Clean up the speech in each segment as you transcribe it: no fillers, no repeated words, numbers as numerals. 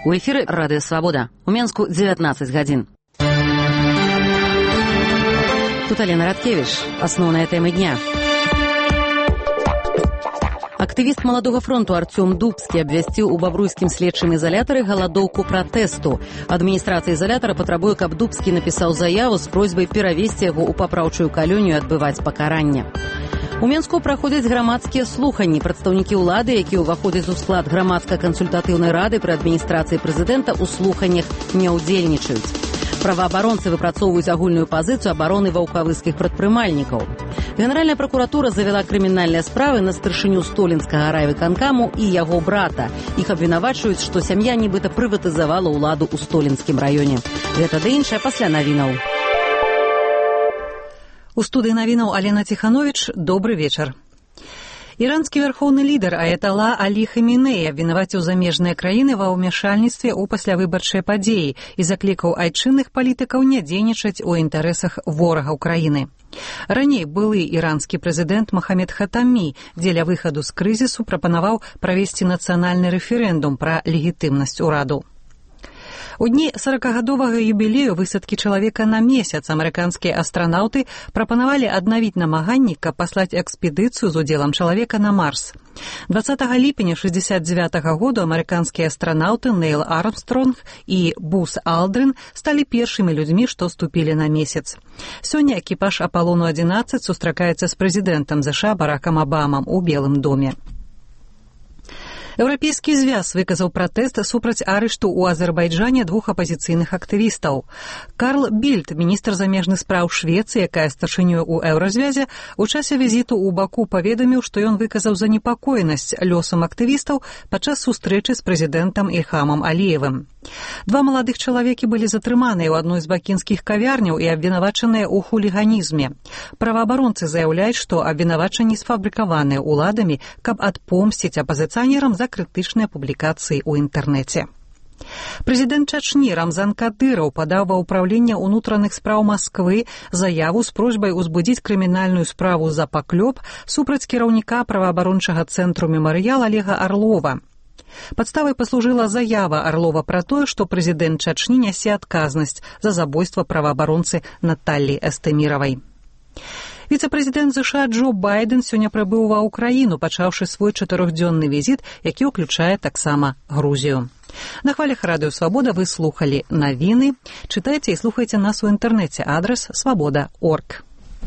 У эфіры Радыё Свабода. У Менску 19 гадзін. Тут Алена Радкевич. Асноўныя тэмы дня. Актывіст Маладога фронту Артём Дубскі абвясціў у бабруйскім следчым ізалятары галадоўку пратэсту. Адміністрацыя ізалятара патрабуе, каб Дубскі напісаў заяву з просьбай перавесці яго ў папраўчую калонію адбываць пакаранне. У Менску праходзяць грамадскія слуханні. Прадстаўнікі ўлады, якія ўваходзяць у склад грамадска-кансультатыўнай рады пры адміністрацыі прэзідэнта, у слуханнях не ўдзельнічаюць. Праваабаронцы выпрацоўваюць агульную пазіцыю абароны ваўкавыскіх прадпрымальнікаў. Генеральная пракуратура завяла крымінальныя справы на старшыню столінскага райвыканкаму і яго брата. Іх абвінавачваюць, што сям'я нібыта прыватызавала ўладу ў столінскім раёне. Гэта да іншае пасля навінаў. У студыі навінаў Алена Ціхановіч. Добры вечар. Іранскі вярхоўны лідар аятала Алі Хаміней абвінаваціў замежныя краіны ва ўмяшальніцтве ў паслявыбарчыя падзеі і заклікаў айчынных палітыкаў не дзейнічаць у інтарэсах ворагаў краіны. Раней былы іранскі прэзідэнт Махамед Хатамі дзеля выхаду з крызісу прапанаваў правесці нацыянальны рэферэндум пра легітымнасць ураду. У дні 40-гадовага юбілею высадкі чалавека на месяц амерыканскія астранаўты прапанавалі аднавіць намаганні, каб паслаць экспедыцыю з удзелам чалавека на Марс. 20 ліпеня 69-го году амерыканскія астранаўты Нейл Армстронг і Бус Алдрин сталі першымі людзьмі, што ступілі на месяц. Сёння экіпаж Апалону-11 сустракаецца з прэзідэнтам ЗША Баракам Абамам у Белым доме. Еўрапейскі звяз выказаў пратэст супраць арышту ў Азербайджане двух апазіцыйных актывістаў. Карл Більд, міністр замежных спраў Швецыі, якая старшынёй у еўразвязе, у часе візіту ў Баку паведаміў, што ён выказаў занепакоенасць лёсам актывістаў падчас сустрэчы з прэзідэнтам Ільхамам Аліевым. Два маладых чалавекі былі затрыманыя ў адной з бакінскіх кавярняў і абвінавачаныя ў хуліганізме. Праваабаронцы заяўляюць, што абвінавачанні сфабрыкаваныя ўладамі, каб адпомсціць апазіцыянерам за крытычныя публікацыі ў інтэрнэце. Прэзідэнт Чачні Рамзан Кадыраў падаў ва ўпраўленне ўнутраных спраў Масквы заяву з просьбай узбудзіць крымінальную справу за паклёп супраць кіраўніка праваабарончага цэнтру «Мемарыял» Олега Орлова. Падставай паслужыла заява Орлова пра тое, што прэзідэнт Чачні нясе адказнасць за забойства праваабаронцы Наталлі Эстэміравай. Віцэ-прэзідэнт ЗША Джо Байден сёння прыбыў ва ўкраіну, пачаўшы свой 4-дзённы візіт, які ўключае таксама Грузію. На хвалях Радыё Свабода вы слухалі навіны. Чытайце і слухайце нас у інтэрнэце. Адрес свабода.орг.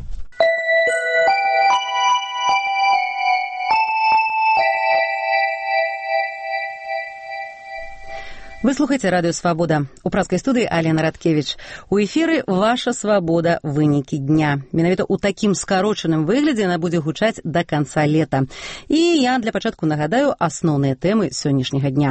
Вы слухаеце Радыё Свабода. У праскай студыі Алена Радкевич. У эфіры «Ваша свабода. Вынікі дня». Менавіта ў такім скарочаным выглядзе яна будзе гучаць да канца лета. І я для пачатку нагадаю асноўныя тэмы сённяшняга дня.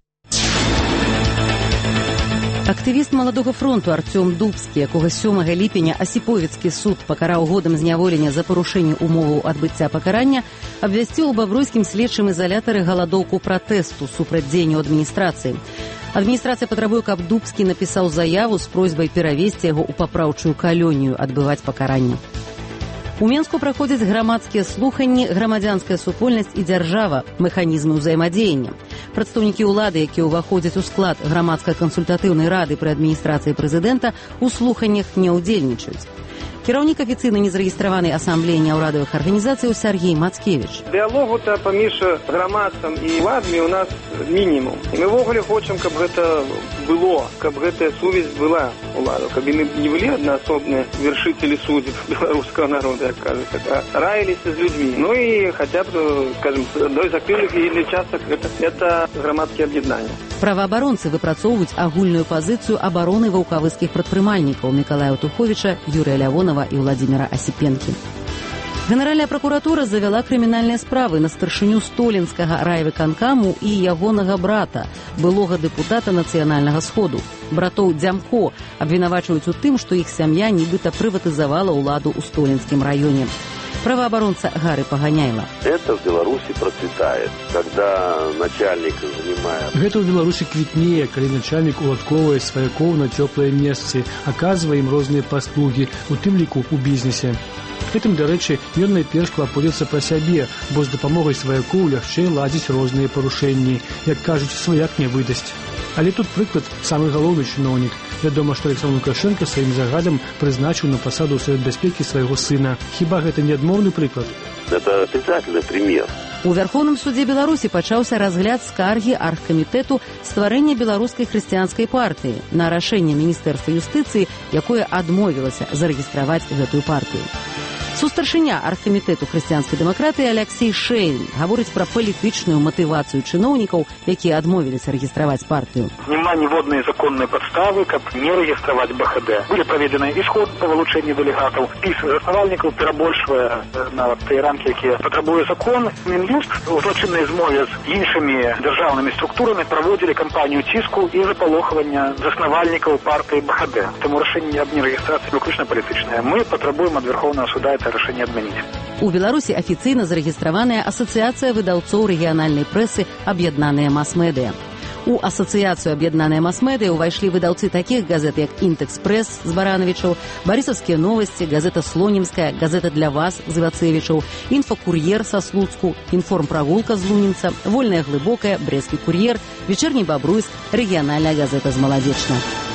Актывіст Маладога фронту Артём Дубскі, якога 7 ліпеня Асіповіцкі суд пакараў годам зняволення за парушэнне умоваў адбыцця пакарання, абвясціў у бабруйскім следчым ізалятары галадоўку пратэсту супраць дзеянняў адміністрацыі. Адміністрацыя патрабуе, каб Дубскі напісаў заяву з просьбай перавесці яго ў папраўчую калонію адбываць пакаранне. У Менску праходзяць грамадскія слуханні «Грамадзянская супольнасць і дзяржава. Механізмы ўзаемадзеяння». Прадстаўнікі ўлады, якія ўваходзяць у склад грамадска-кансультатыўнай рады пры адміністрацыі прэзідэнта, у слуханнях не ўдзельнічаюць. Кіраўнік афіцыйна незарэгістраванай асамблеі няўрадавых арганізацыяў Сергей Мацкевіч. Дыялогу-то паміж грамадствам і ўладамі у нас мінімум. І мы ўвогуле хочам, каб гэта было, каб гэтая сувязь была ўладу, каб яны не былі аднаасобныя вершителі судеб беларускага народа, як кажуць, а раіліся з людзьмі. Ну і хаця б, скажем, одной з актыўных яе частак это грамадскія аб'яднання. Праваабаронцы выпрацоўваюць агульную пазіцыю абароны ваўкавыскіх прадпрымальнікаў Мікалая Туховіча, Юрыя Лявонова і Владзіміра Асіпенкі. Генеральная пракуратура завяла крымінальныя справы на старшыню столінскага райвыканкаму і ягонага брата, былога дэпутата Нацыянальнага сходу. Братоў Дзямко абвінавачваюць у тым, што іх сям'я нібыта прыватызавала ўладу ў столінскім раёне. Правооборонца Гары Паганяйла. Это в Беларуси процветает, когда начальник занимает. Гэта ў Беларуси квітнее, калі начальник уладковае сваякоў на цёплыя месцы, аказвае ім розныя паслугі, у тым ліку ў бізнесе. Гэтым, дарэчы, ён найперш клапоціцца пра сябе, бо з дапамогай сваякоў лягчэй ладзіць розныя парушэнні. Як кажуць, сваяк не выдасць. Але тут прыклад самы галоўны чыноўнік. Вядома, што Александр Лукашенко сваім загадам прызначыў на пасаду Савет бяспекі свайго сына. Хіба гэта не адмоўны прыклад? Это обязательный пример. У Вярхоўным судзе Беларусі пачаўся разгляд скаргі аргкамітэту стварэння беларускай хрысціянскай партыі на рашэнне Міністэрства юстыцыі, якое адмовілася зарэгістраваць гэтую партыю. Сустаршыня аргкамітэту хрысціянскай дэмакратыі Алексей Шейн гаворыць пра палітычную матывацыю чыноўнікаў, якія адмовіліся рэгістраваць партыю. Няма ніводнай законнай падставы, каб не рэгістраваць БХД. Былі праведзены ісход па вылучэнні дэлегатаў. Спіс заснавальнікаў перабольшвае нават тыя рамкі, якія патрабуе закон. Мін'юст у злочыннай змове з іншымі дзяржаўнымі структурамі праводзілі кампанію ціску і запалохвання заснавальнікаў партыі БХД. Таму рашэнне аб нерэгістрацыі выключна палітычнае. Мы патрабуем ад Верховнага суда рашэнне адмяніць. У Беларусі афіцыйна зарэгістраваная Асацыяцыя выдаўцоў рэгіянальнай прэсы «Аб'яднаныя мас-медыя». У Асацыяцыю «Аб'яднаныя мас-медыя» увайшлі выдаўцы такіх газет, як «Інтэкспрэс» з Баранавічаў, «Барысаўскія новасці», газета «Слонімская», газета «Для вас» з Івацевічаў, «Інфакур'ер» са Слуцку, «Інформпрагулка» з Лунінца, «Вольная глыбокая», «Брэсцкі кур'ер», «Вечерні Бабруйск», рэгіянальная газета з Маладзечна.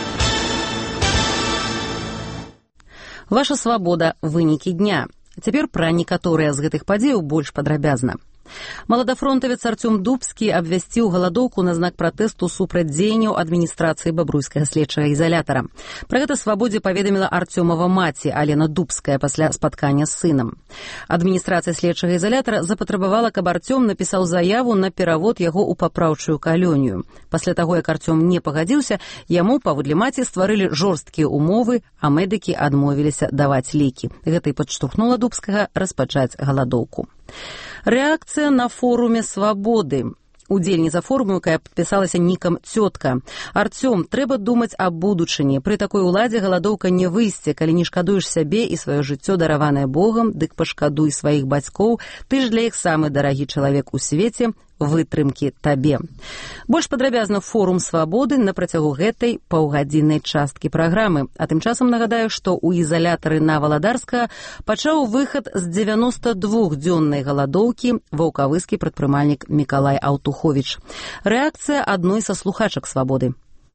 Ваша свабода. Вынікі дня. Цяпер пра некаторыя з гэтых падзеяў больш падрабязна. Маладафронтавец Артём Дубскі абвясціў галадоўку на знак пратэсту супраць дзеянняў адміністрацыі бабруйскага следчага ізалятара. Пра гэта свабодзе паведаміла Артёмава маці Алена Дубская пасля спаткання з сынам. Адміністрацыя следчага ізалятара запатрабавала, каб Артём напісаў заяву на перавод яго ў папраўчую калонію. Пасля таго, як Артём не пагадзіўся, яму, паводле маці, стварылі жорсткія ўмовы, а медыкі адмовіліся даваць лекі. Гэта і падштурхнула Дубскага распачаць галадоўку. Рэакцыя на форуме свабоды. Удзельніца форуму, якая падпісалася нікам «Цётка». Артём, трэба думаць аб будучыні. Пры такой уладзе галадоўка не выйсце. Калі не шкадуеш сябе і сваё жыццё, дараванае Богам, дык пашкадуй сваіх бацькоў. Ты ж для іх самы дарагі чалавек у свеце. Вытрымкі табе. Больш падрабязна форум свабоды на працягу гэтай паўгадзіннай часткі праграмы. А тым часам нагадаю, што ў ізалятары на Валадарскага пачаў выхад з 92-дзённай галадоўкі ваўкавыскі прадпрымальнік Мікалай Аўтуховіч. Рэакцыя адной са слухачак свабоды.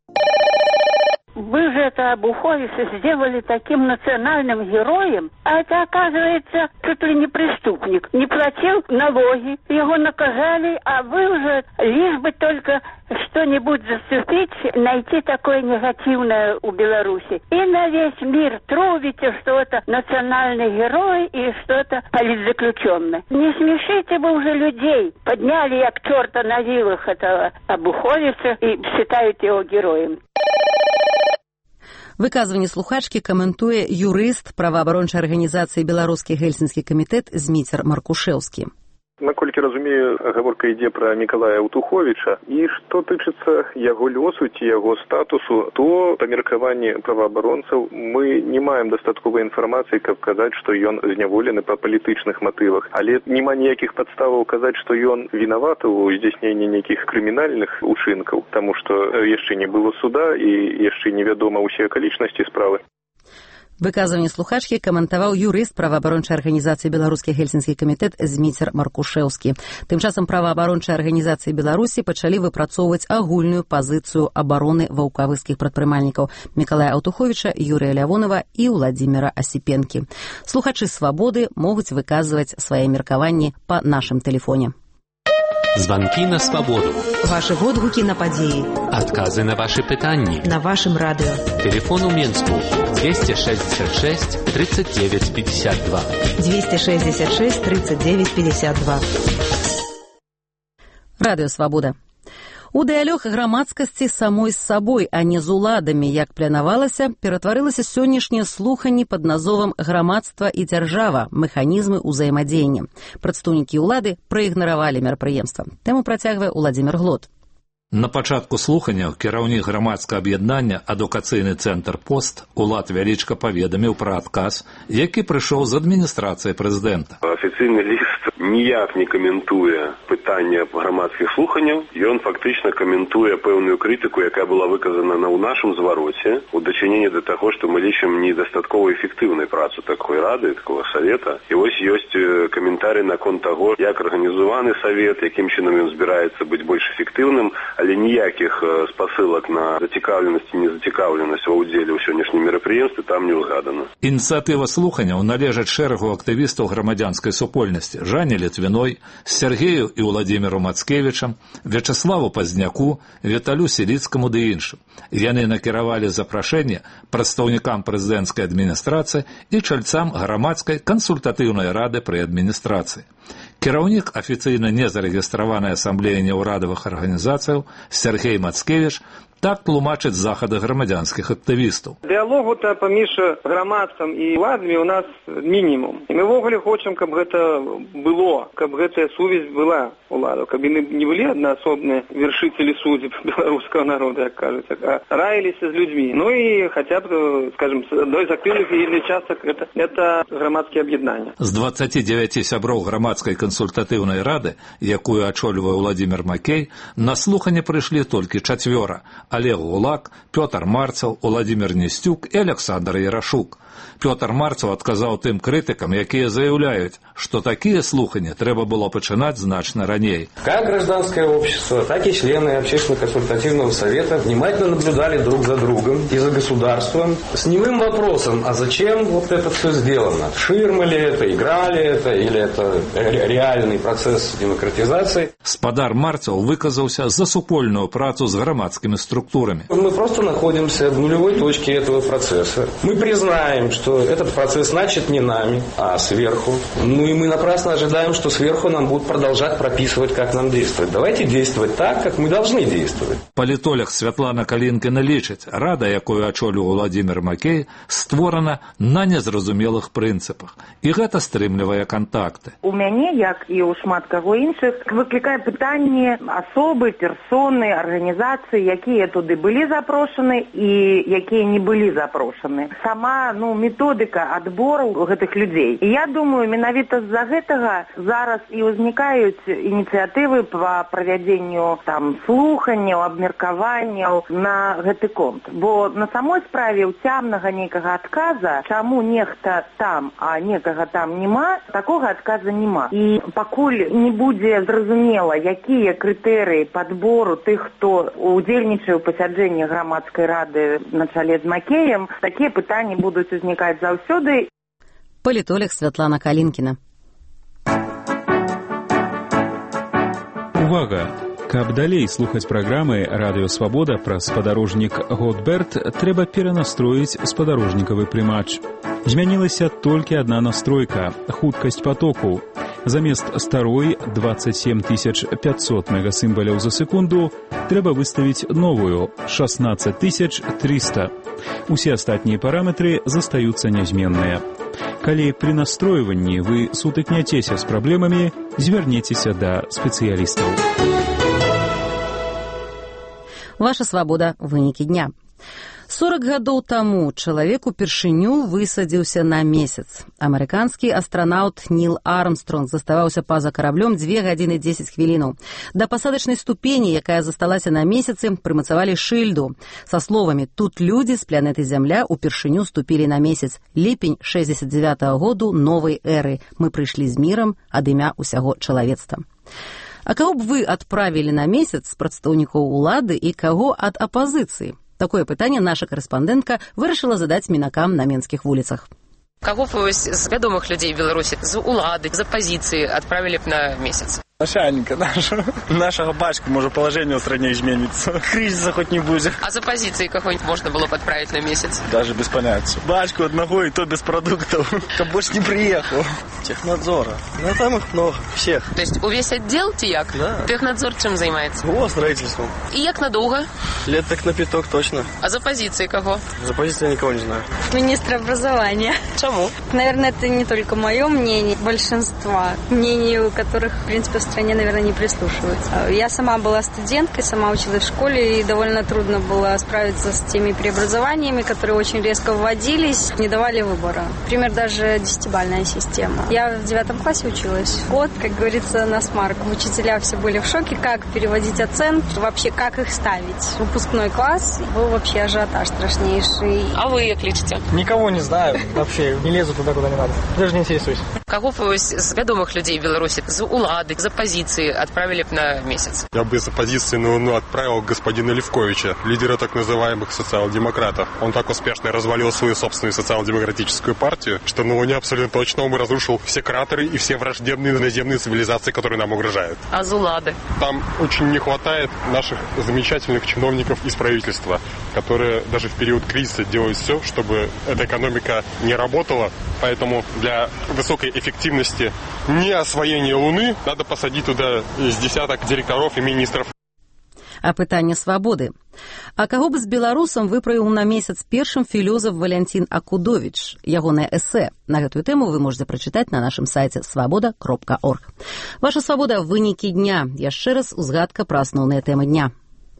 Вы же это Обуховича сделали таким национальным героем, а это, оказывается, чуть ли не преступник. Не платил налоги, его наказали, а вы уже лишь бы только что-нибудь заступить, найти такое негативное у Беларуси. И на весь мир трубите, что это национальный герой и что это политзаключенный. Не смешите вы уже людей. Подняли як черта на вилах этого Обуховича и считают его героем. Выказванне слухачкі каментуе юрыст праваабарончай арганізацыі «Беларускі гельсінскі камітэт» Зміцер Маркушэўскі. Наколькі разумею, гаворка ідзе пра Мікалая Аўтуховіча, і што тычыцца яго лёсу ці яго статусу, то па меркаванні праваабаронцаў мы не маем дастатковай інфармацыі, каб казаць, што ён зняволены па палітычных матывах. Але няма ніякіх падставаў казаць, што ён вінаваты ў здзяйсненні нейкіх крымінальных учынкаў, таму што яшчэ не было суда і яшчэ невядома ўсе акалічнасці справы. Выказванне слухачкі каментаваў юрыст праваабарончай арганізацыі «Беларускі гельсінскі камітэт» Зміцер Маркушэўскі. Тым часам праваабарончай арганізацыі Беларусі пачалі выпрацоўваць агульную пазіцыю абароны ваўкавыскіх прадпрымальнікаў Мікалая Аўтуховіча, Юрыя Лявонова і Ўладзіміра Асіпенкі. Слухачы свабоды могуць выказваць свае меркаванні па нашым тэлефоне. Звонки на свободу. Ваши водгуки на подеи. Отказы на ваши пытанни. На вашем радио. Телефон у Минску 266 39 52. 266 39 52. Радыё Свабода. У дыялог грамадскасці самой з сабой, а не з уладамі, як планавалася, ператварылася сённяшнія слуханні пад назовам «Грамадства і дзяржава. Механізмы ўзаемадзеяння». Прадстаўнікі ўлады праігнаравалі мерапрыемства. Тэму працягвае Уладзімір Глот. На пачатку слухання кіраўнік грамадскага аб'яднання «Адукацыйны цэнтр Пост» Улад Вялічка паведаміў пра адказ, які прыйшоў з адміністрацыі прэзідэнта. Афіцыйны ліст ніяк не каментуе пытанне грамадскіх слуханняў, ён фактычна каментуе пэўную крытыку, якая была выказана ў нашым звароце у дачыненні да таго, што мы лічым недастаткова эфектыўнай працу такой рады, такого савета. І вось ёсць каментарый наконт таго, як арганізаваны савет, якім чынам ён збіраецца быць больш эфектыўным, але ніякіх спасылак на зацікаўленасць і незацікаўленасць ва ўдзеле ў сённяшнім мерапрыемстве там не ўзгадана. Ініцыятыва слуханняў належаць шэрагу актывістаў грамадзянскай супольнасці Жанне Літвіной, Сергею і Владзіміру Мацкевічам, Вячаславу Пазняку, Віталю Селіцкаму ды іншым. Яны накіравалі запрашэнне прадстаўнікам прэзідэнцкай адміністрацыі і чальцам грамадскай кансультатыўнай рады пры адміністрацыі. Кіраўнік афіцыйна незарэгістраванай асамблеі неўрадавых арганізацыяў Сергей Мацкевіч так тлумачыць захады грамадзянскіх актывістаў. Дыялогу-то паміж грамадствам і ўладамі у нас мінімум. І мы ўвогуле хочам, каб гэта было, каб гэтая сувязь была ўладаў, каб яны не былі аднаасобныя вершителі судеб беларускага народа, як кажуць, а раіліся з людзьмі. Ну і хаця б, скажем, адной з актыўных яе частак это грамадскія аб'яднання. З 29 сяброў грамадскай кансультатыўнай рады, якую ачолівае Владзімір Макей, на слуханне прыйшлі толькі 4. Олег Гулак, Пётр Марцаў, Владзімір Нестюк і Александр Ярашук. Пётр Марцаў адказаў тым крытыкам, якія заяўляюць, што такія слуханні трэба было пачынаць значна раней. Как гражданское общество, так и члены общественно-консультативного совета внимательно наблюдали друг за другом и за государством с немым вопросом, а зачем вот это все сделано? Ширма ли это, игра ли это, или это реальный процесс демократизации? Спадар Марцаў выказаўся за супольную працу з грамадскімі структурамі. Мы просто находимся в нулевой точке этого процесса. Мы признаем, что этот процесс начат не нами, а сверху. Ну и мы напрасно ожидаем, что сверху нам будут продолжать прописывать, как нам действовать. Давайте действовать так, как мы должны действовать. Палітолог Святлана Калінкіна лічыць, рада, якую ачоліў Владзімір Макей, створана на незразумелых прынцыпах. І гэта стрымлівае кантакты. У мяне, як і ў шмат каго іншых, выклікае пытанне асобы, персоны, арганізацыі, якія туды былі запрошаны і якія не былі запрошаны. Сама, методыка адбору гэтых людзей. І я думаю, менавіта з-за гэтага зараз і ўзнікаюць ініцыятывы па правядзенню слуханняў, абмеркаванняў на гэты конт. Бо на самой справе ўцямнага нейкага адказа, чаму нехта там, а некага там нема, такога адказа нема. І пакуль не будзе зразумела, якія крытэрыі падбору тых, хто удзельнічае ў пасяджэнні грамадскай рады на чале з Макеем, такія пытанні будуць узнікаць заўсёды. Палітолог Святлана Калінкіна. Увага! Каб далей слухаць праграмы «Радыё Свабода» пра спадарожнік Готберт, трэба перанастроіць спадарожнікавы прымач. Змянілася толькі адна настройка – хуткасць патоку. Замест старой 27 500 мегасімбаляў за секунду трэба выставіць новую – 16 300. Усе астатнія параметры застаюцца нязменныя. Калі пры настройванні вы сутыкняцеся з праблемамі, звярніцеся да спецыялістаў. Ваша свабода. Вынікі дня. 40 гадоў таму чалавек упершыню высадзіўся на месяц. Амерыканскі астранаўт Ніл Армстронг заставаўся па-за караблём 2 гадзіны 10 хвілінаў. Да пасадачнай ступені, якая засталася на месяцы, прымацавалі шыльду са словамі «Тут людзі з планеты Зямля упершыню ступілі на месяц. Ліпень 69-го году новай эры. Мы прыйшлі з мірам ад імя ўсяго чалавецтва». А каго б вы адправілі на месяц з прадстаўнікоў улады і каго ад апазіцыі? Такое пытанне наша карэспандэнтка вырашыла задаць мінакам на менскіх вуліцах. Каго б вы з вядомых людзей Беларусі, з улады, з апазіцыі адправілі б на месяц? Начальника нашего бачку, может, положение в стране изменится. Кризиса хоть не будет. А за позиции какой-нибудь можно было подправить на месяц? Даже без понятия. Бачку одного, и то без продуктов. Как больше не приехал. Технадзора. Ну, там их много, всех. То есть увесь отдел тияк? Да. Технадзор чем занимается? О, строительством. И як надолго? Лет так на 5 точно. А за позиции кого? За позиции я никого не знаю. Министр образования. Чему? Наверное, это не только мое мнение, большинства. Мнению которых, в принципе, стране, наверное, не прислушиваются. Я сама была студенткой, сама училась в школе, и довольно трудно было справиться с теми преобразованиями, которые очень резко вводились, не давали выбора. Например, даже 10-бальная система. Я в 9 классе училась. Год, как говорится, на смарку. Учителя все были в шоке, как переводить оценки, вообще как их ставить. Выпускной класс был вообще ажиотаж страшнейший. А вы как лечите? Никого не знаю. Вообще не лезу туда, куда не надо. Даже не интересуюсь. Кого бы вы з відомих людей в Беларуси, з улады, з оппозиции отправили бы на месяц? Я бы из оппозиции на ООН отправил господина Левковича, лидера так называемых социал-демократов. Он так успешно развалил свою собственную социал-демократическую партию, что на ООН абсолютно точно он разрушил все кратеры и все враждебные наземные цивилизации, которые нам угрожают. А з улады? Там очень не хватает наших замечательных чиновников из правительства, которые даже в период кризиса делают все, чтобы эта экономика не работала. Поэтому для высокой эффективности не освоения Луны надо посадить туда с десяток директоров и министров. А пытанне свабоды. А каго б з беларусам выправіў на месяц першым філёзаф Валянцін Акудовіч? Ягонае эсэ. На гэтую тэму вы можете прачытаць на нашым сайце свабода.орг. Ваша свабода, вынікі дня. Яшчэ раз узгадка пра асноўныя тэмы дня.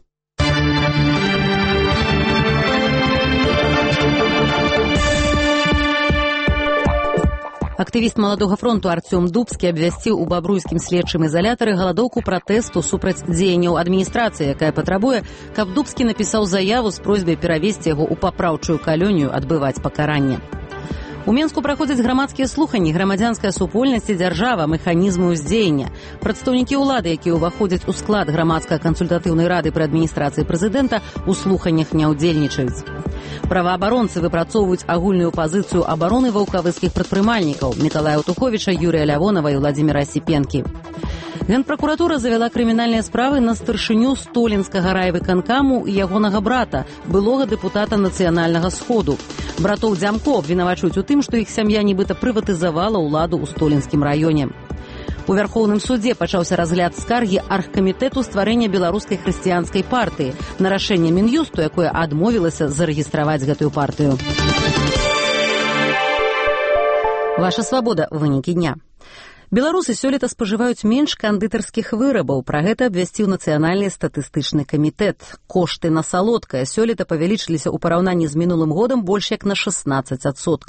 Актывіст Маладога фронту Артём Дубскі абвясціў у бабруйскім следчым ізалятары галадоўку пратэсту супраць дзеянняў адміністрацыі, якая патрабуе, каб Дубскі напісаў заяву з просьбай перавесці яго ў папраўчую калонію адбываць пакаранне. У Менску праходзяць грамадскія слуханні «Грамадзянская супольнасць і дзяржава. Механізмы ўздзеяння». Прадстаўнікі ўлады, якія ўваходзяць у склад грамадска-кансультатыўнай рады пры адміністрацыі прэзідэнта, у слуханнях не ўдзельнічаюць. Праваабаронцы выпрацоўваюць агульную пазіцыю абароны ваўкавыцкіх прадпрымальнікаў Мікалая Утуховіча, Юрія Лявонава і Владзіміра Сіпенкі. Генпракуратура завяла крымінальныя справы на старшыню Столінскага райвыканкаму і ягонага брата, былога дэпутата Нацыянальнага сходу. Братоў Дзямко абвінавачваюць у тым, што іх сям'я нібыта прыватызавала ўладу ў Столінскім раёне. У Вярхоўным судзе пачаўся разгляд скаргі аргкамітэту стварэння беларускай хрысціянскай партыі на рашэнне Мін'юсту, якое адмовілася зарэгістраваць гэтую партыю. Ваша свабода. Вынікі дня. Беларусы сёлета спажываюць менш кандытарскіх вырабаў. Пра гэта абвясціў Нацыянальны статыстычны камітэт. Кошты на салодкае сёлета павялічыліся ў параўнанні з мінулым годам больш як на 16%.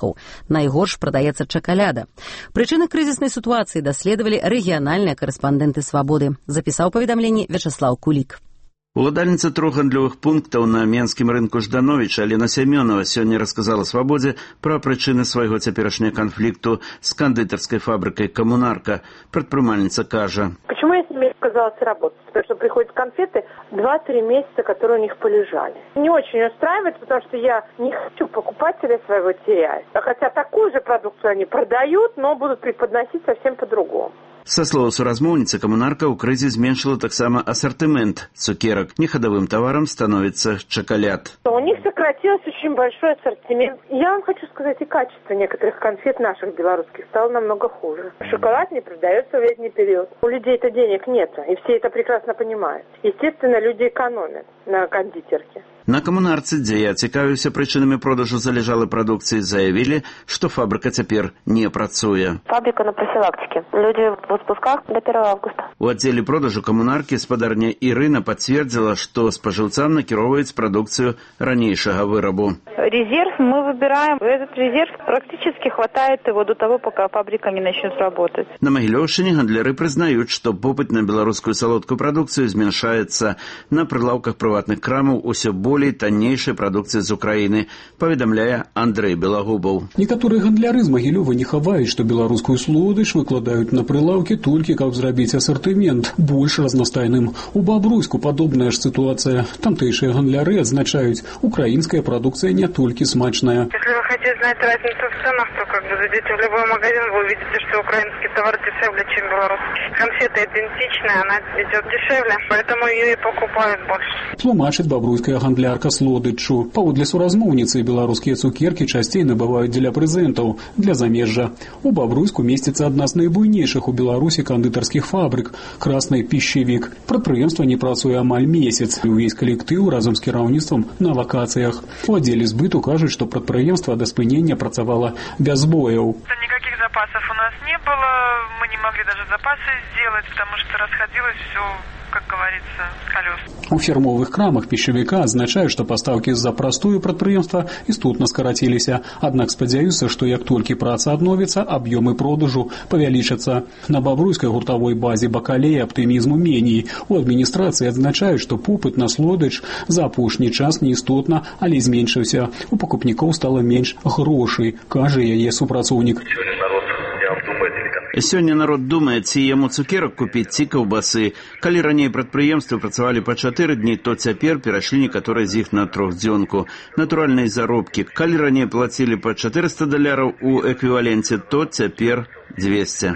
Найгорш прадаецца чакаляда. Прычыны крызіснай сітуацыі даследавалі рэгіянальныя карэспандэнты «Свабоды». Запісаў паведамленне Вячаслаў Кулік. Уладальніца 3 гандлёвых пунктаў на менскім рынку Жданович Алена Семёнова сёння расказала «Свабодзе» пра прычыны свайго цяперашняга канфлікту з кандытарскай фабрыкай «Коммунарка». Прадпрымальніца кажа: Почему я с ними отказалась работать? Потому что приходят конфеты 2-3 месяца, которые у них полежали. Не очень устраивает, потому что я не хочу покупателя своего терять. Хотя такую же продукцию они продают, но будут преподносить совсем по-другому. Са слоў суразмоўніцы, «Коммунарка» ў крызе зменшыла таксама асартымент цукерак. Нехадовым таварам становіцца чакаляд. У них сократился очень большой ассортимент. Я вам хочу сказать, и качество некоторых конфет наших белорусских стало намного хуже. Шоколад не продается в летний период. У людей-то денег нет, и все это прекрасно понимают. Естественно, люди экономят на кондитерке. На «Коммунарцы», дзе я цікавіўся прычынамі продажу залежалай прадукцыі, заявілі, што фабрыка цяпер не працуе. Фабрика на профилактике. Люди в отпусках до 1 августа. У аддзеле продажу «Коммунаркі» спадарня Ірына пацвердзіла, што спажыўцам накіроўваюць прадукцыю ранейшага вырабу. Резерв мы выбираем. Этот резерв практически хватает его до того, пока фабрика не начнет работать. На Магілёўшчыне гандляры прызнаюць, што попыт на беларускую салодкую прадукцыю змяншаецца. На прылаўках прыватных крамаў усё болей таннейшай прадукцыі з Украіны, паведамляе Андрэй Белагубаў. Некаторыя гандляры з Магілёва не хаваюць, што беларускую слодыч выкладаюць на прылаўкі толькі каб зрабіць асартымент больш разнастайным. У Бабруйску падобная ж сітуацыя. Тамтэйшыя гандляры адзначаюць, украінская прадукцыя не толькі смачная. Если вы хотите знать разницу в ценах, то зайдите в любой магазин, вы увидите, что украинский товар дешевле, чем белорусский. Конфета идентичная, она идет дешевле, поэтому ее и покупают больше. Тлумачыць бабруйская гандлярка слодычу. Паводле суразмоўніцы, беларускія цукеркі часцей набываюць для прэзентаў, для замежжа. У Бабруйску месціцца адна з найбуйнейшых у Беларусі кандытарскіх фабрык – «Красный пищевик». Прадпрыемства не працуе амаль месяц. Увесь калектыў разам з кіраўніцтвам на вакацыях. У аддзеле збыту кажуць, што прадпрыемства да спынення працавала без збояў. Никаких запасов у нас не было, мы не могли даже запасы сделать, потому что расходилось все, как говорится, с колес. У фірмовых крамах пищевика азначаюць, што пастаўкі з-за прастою прадпрыемства істотна скараціліся. Аднак спадзяюцца, што як толькі праца адновіцца, аб'ёмы продажу павялічацца. На бабруйскай гуртавой базе бакалеі аптымізму меней. У адміністрацыі адзначаюць, што попыт на слодыч за апошні час не істотна, але зменшыўся. У пакупнікоў стала менш грошай, кажа яе супрацоўнік. Сёння народ думае, ці яму цукерак купіць, ці каўбасы. Калі раней прадпрыемствы працавалі па 4 дні, то цяпер перайшлі некаторыя з іх на 3-дзёнку. Натуральныя заробкі. Калі раней плацілі па $400 у эквіваленце, то цяпер 200.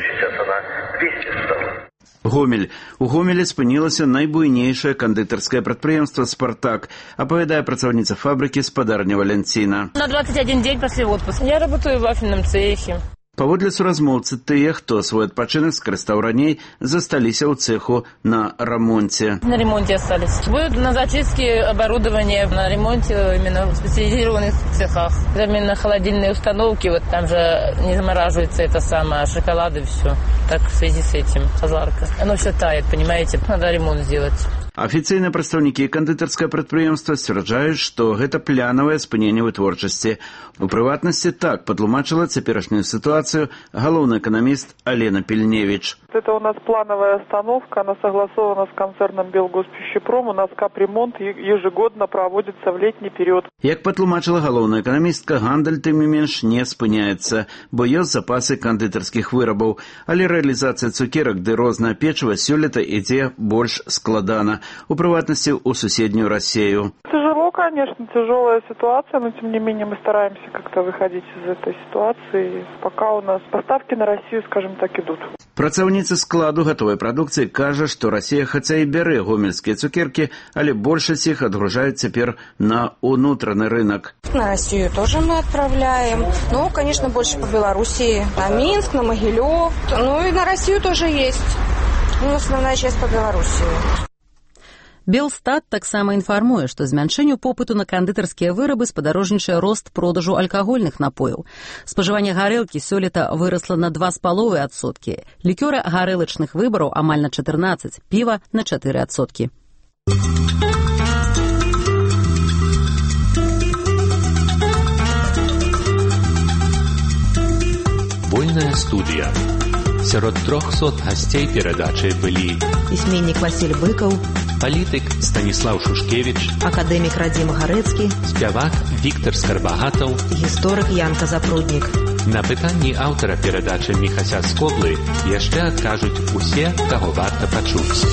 Гомель. У Гомелі спынілася найбуйнейшае кандытарскае прадпрыемства «Спартак», апавядае працаўніца фабрыкі спадарня Валянціна. На 21 день после отпуска. Я работаю в вафельном цехе. Паводле суразмоўцы, тыя, хто свой адпачынак скарыстаў раней, засталіся ў цеху на ремонте. На ремонте остались. Будут на зачистке оборудования, на ремонте именно в специализированных цехах. Именно холодильные установки, вот там же не замораживается это самое, шоколад и все. Так в связи с этим жарко. Оно все тает, понимаете, надо ремонт сделать. Афіцыйныя прадстаўнікі кандытарскага прадпрыемства сцвярджаюць, што гэта плянавае спыненне вытворчасці. У прыватнасці так падтлумачыла цяперашнюю ситуацию галоўны экономист Алена Пельневич. Это у нас плановая остановка, она согласована с концерном Белгоспищепром. У нас капремонт ежегодно проводится в летний период. Як падтлумачыла галоўная эканамістка, гандаль тым не менш не спыняецца, бо ёсць запасы кандытарскіх вырабаў, але рэалізацыя цукерак ды рознае печыва сёлета ідзе больш складана. У прыватнасці у суседнюю Россию. Тяжело, конечно, тяжелая ситуация, но тем не менее мы стараемся как-то выходить из этой ситуации. Пока у нас поставки на Россию, скажем так, идут. Працаўніца складу гатовай прадукцыі кажа, што Расія хаця і бярэ гомельскія цукеркі, але большасць іх адгружаюць цяпер на унутраны рынок. На Россию тоже мы отправляем. Ну, конечно, больше по Белоруссии. На Минск, на Могилев. Ну и на Россию тоже есть. Ну, основная часть по Белоруссии. Белстат таксама інфармуе, што змяншэнню попыту на кандытарскія вырабы спадарожнічае рост продажу алкагольных напояў. Спажыванне гарэлкі сёлета вырасла на 2,5%, лікёра гарэлачных выбараў амаль на 14%, піва на 4%. Вольная студія. Сярод 300 гасцей перадачы былі пісьменнік Васіль Быкаў, палітык Станіслаў Шушкевіч, акадэмік Радзім Гарэцкі, спявак Віктар Скарбагатаў, гісторык Янка Запруднік. На пытанні аўтара перадачы Міхася Скоблы яшчэ адкажуць усе, каго варта пачуць.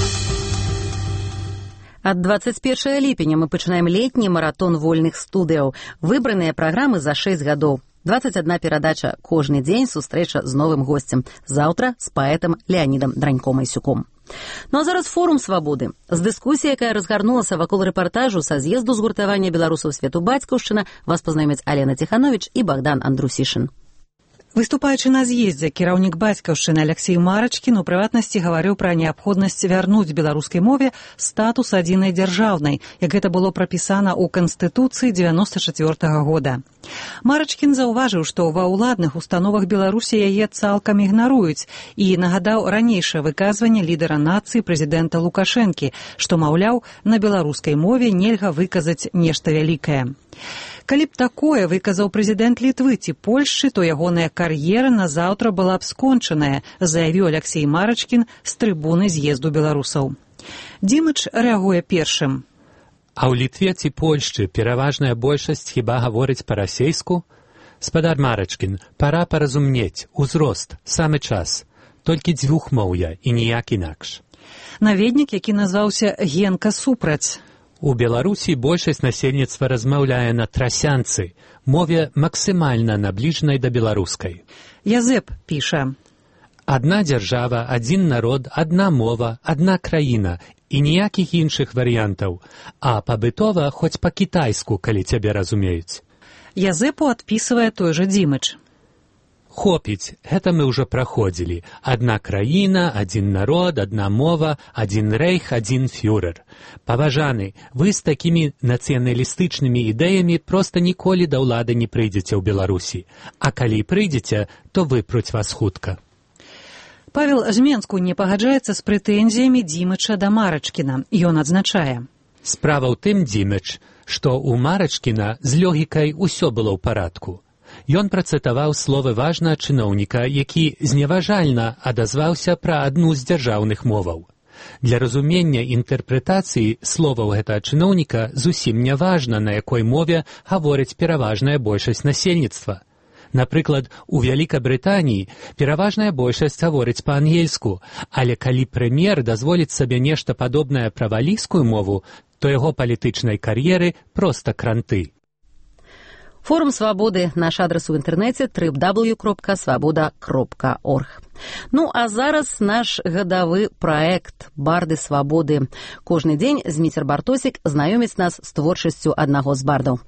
Ад 21 ліпеня мы пачынаем летні маратон вольных студыяў. Выбраныя праграмы за 6 гадоў. 21 перадача кожны дзень, сустрэча з новым госцем. Заўтра з паэтам Леанідам Дранько-Майсюком. Ну а зараз форум свабоды. З дыскусіі, якая разгарнулася вакол рэпартажу са з'езду згуртавання беларусаў свету бацькаўшчына, вас пазнаёмяць Алена Ціхановіч і Богдан Андрусішын. Выступаючы на з'ездзе, кіраўнік бацькаўшчыны Алексей Марачкін у прыватнасці гаварыў пра неабходнасць вярнуць беларускай мове статус адзінай дзяржаўнай, як гэта было прапісана ў Канстытуцыі 94-го года. Марачкін заўважыў, што ва ўладных установах Беларусі яе цалкам ігнаруюць і нагадаў ранейшае выказванне лідара нацыі прэзідэнта Лукашэнкі, што, маўляў, на беларускай мове нельга выказаць нешта вялікае. Калі б такое выказаў прэзідэнт Літвы ці Польшчы, то ягоная кар'ера назаўтра была б скончаная, заявіў Алексей Марачкін з трыбуны з'езду беларусаў. Дімыч рэагуе першым. А ў Літве ці Польшчы пераважная большасць хіба гаворыць па-расейску? Спадар Марачкін, пара паразумнець, узрост, самы час. Толькі дзвюхмоўя і ніяк інакш. Наведнік, які назваўся Генка Супраць. У Беларусі большасць насельніцтва размаўляе на трасянцы, мове максімальна набліжанай да беларускай. Язэп піша. Адна дзяржава, адзін народ, адна мова, адна краіна і ніякіх іншых варыянтаў, а пабытова хоць па-кітайску, калі цябе разумеюць. Язэпу адпісвае той жа Дімыч. Хопіць, гэта мы ўжо праходзілі. Адна краіна, адзін народ, адна мова, адзін рэйх, адзін фюрер. Паважаны, вы з такімі нацыяналістычнымі ідэямі проста ніколі да ўлады не прыйдзеце ў Беларусі. А калі прыйдзеце, то выпруць вас хутка. Павел з Менску не пагаджаецца з прэтэнзіямі Дзімыча да Марачкіна. Ён адзначае. Справа ў тым, Дзімыч, што ў Марачкіна з логікай усё было ў парадку. Ён працытаваў словы важнага чыноўніка, які зневажальна адазваўся пра адну з дзяржаўных моваў. Для разумення інтэрпрэтацыі словаў гэтага чыноўніка зусім не важна, на якой мове гаворыць пераважная большасць насельніцтва. Напрыклад, у Вялікабрытаніі пераважная большасць гаворыць па-ангельску, але калі прэм'ер дазволіць сабе нешта падобнае пра валійскую мову, то яго палітычнай кар'еры проста кранты. Форум Свабоды, наш адрес у інтэрнэце www.svoboda.org. Ну, а зараз наш гадавы праект «Барды свабоды». Кожны дзень Зміцер Бартосік знаёміць нас з творчасцю аднаго з бардаў.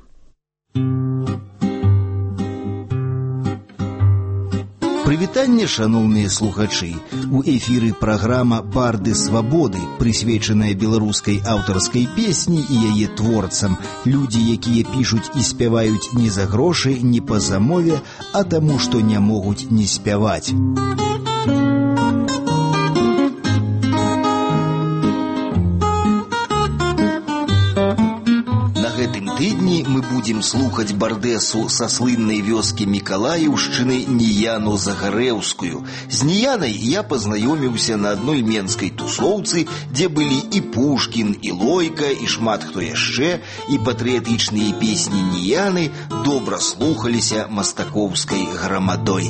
Прывітанне, шаноўныя слухачы! У эфіры праграма «Барды свабоды», прысвечаная беларускай аўтарскай песні і яе творцам. Людзі, якія пішуць і спяваюць не за грошы, не па замове, а таму, што не могуць не спяваць. Тыдні мы будзем слухаць бардэсу са слыннай вёскі Мікалаеўшчыны Ніяну Загарэўскую. З Ніянай я пазнаёміўся на адной менскай тусоўцы, дзе былі і Пушкін, і Лойка, і шмат хто яшчэ, і патрыятычныя песні Ніяны добра слухаліся мастакоўскай грамадой.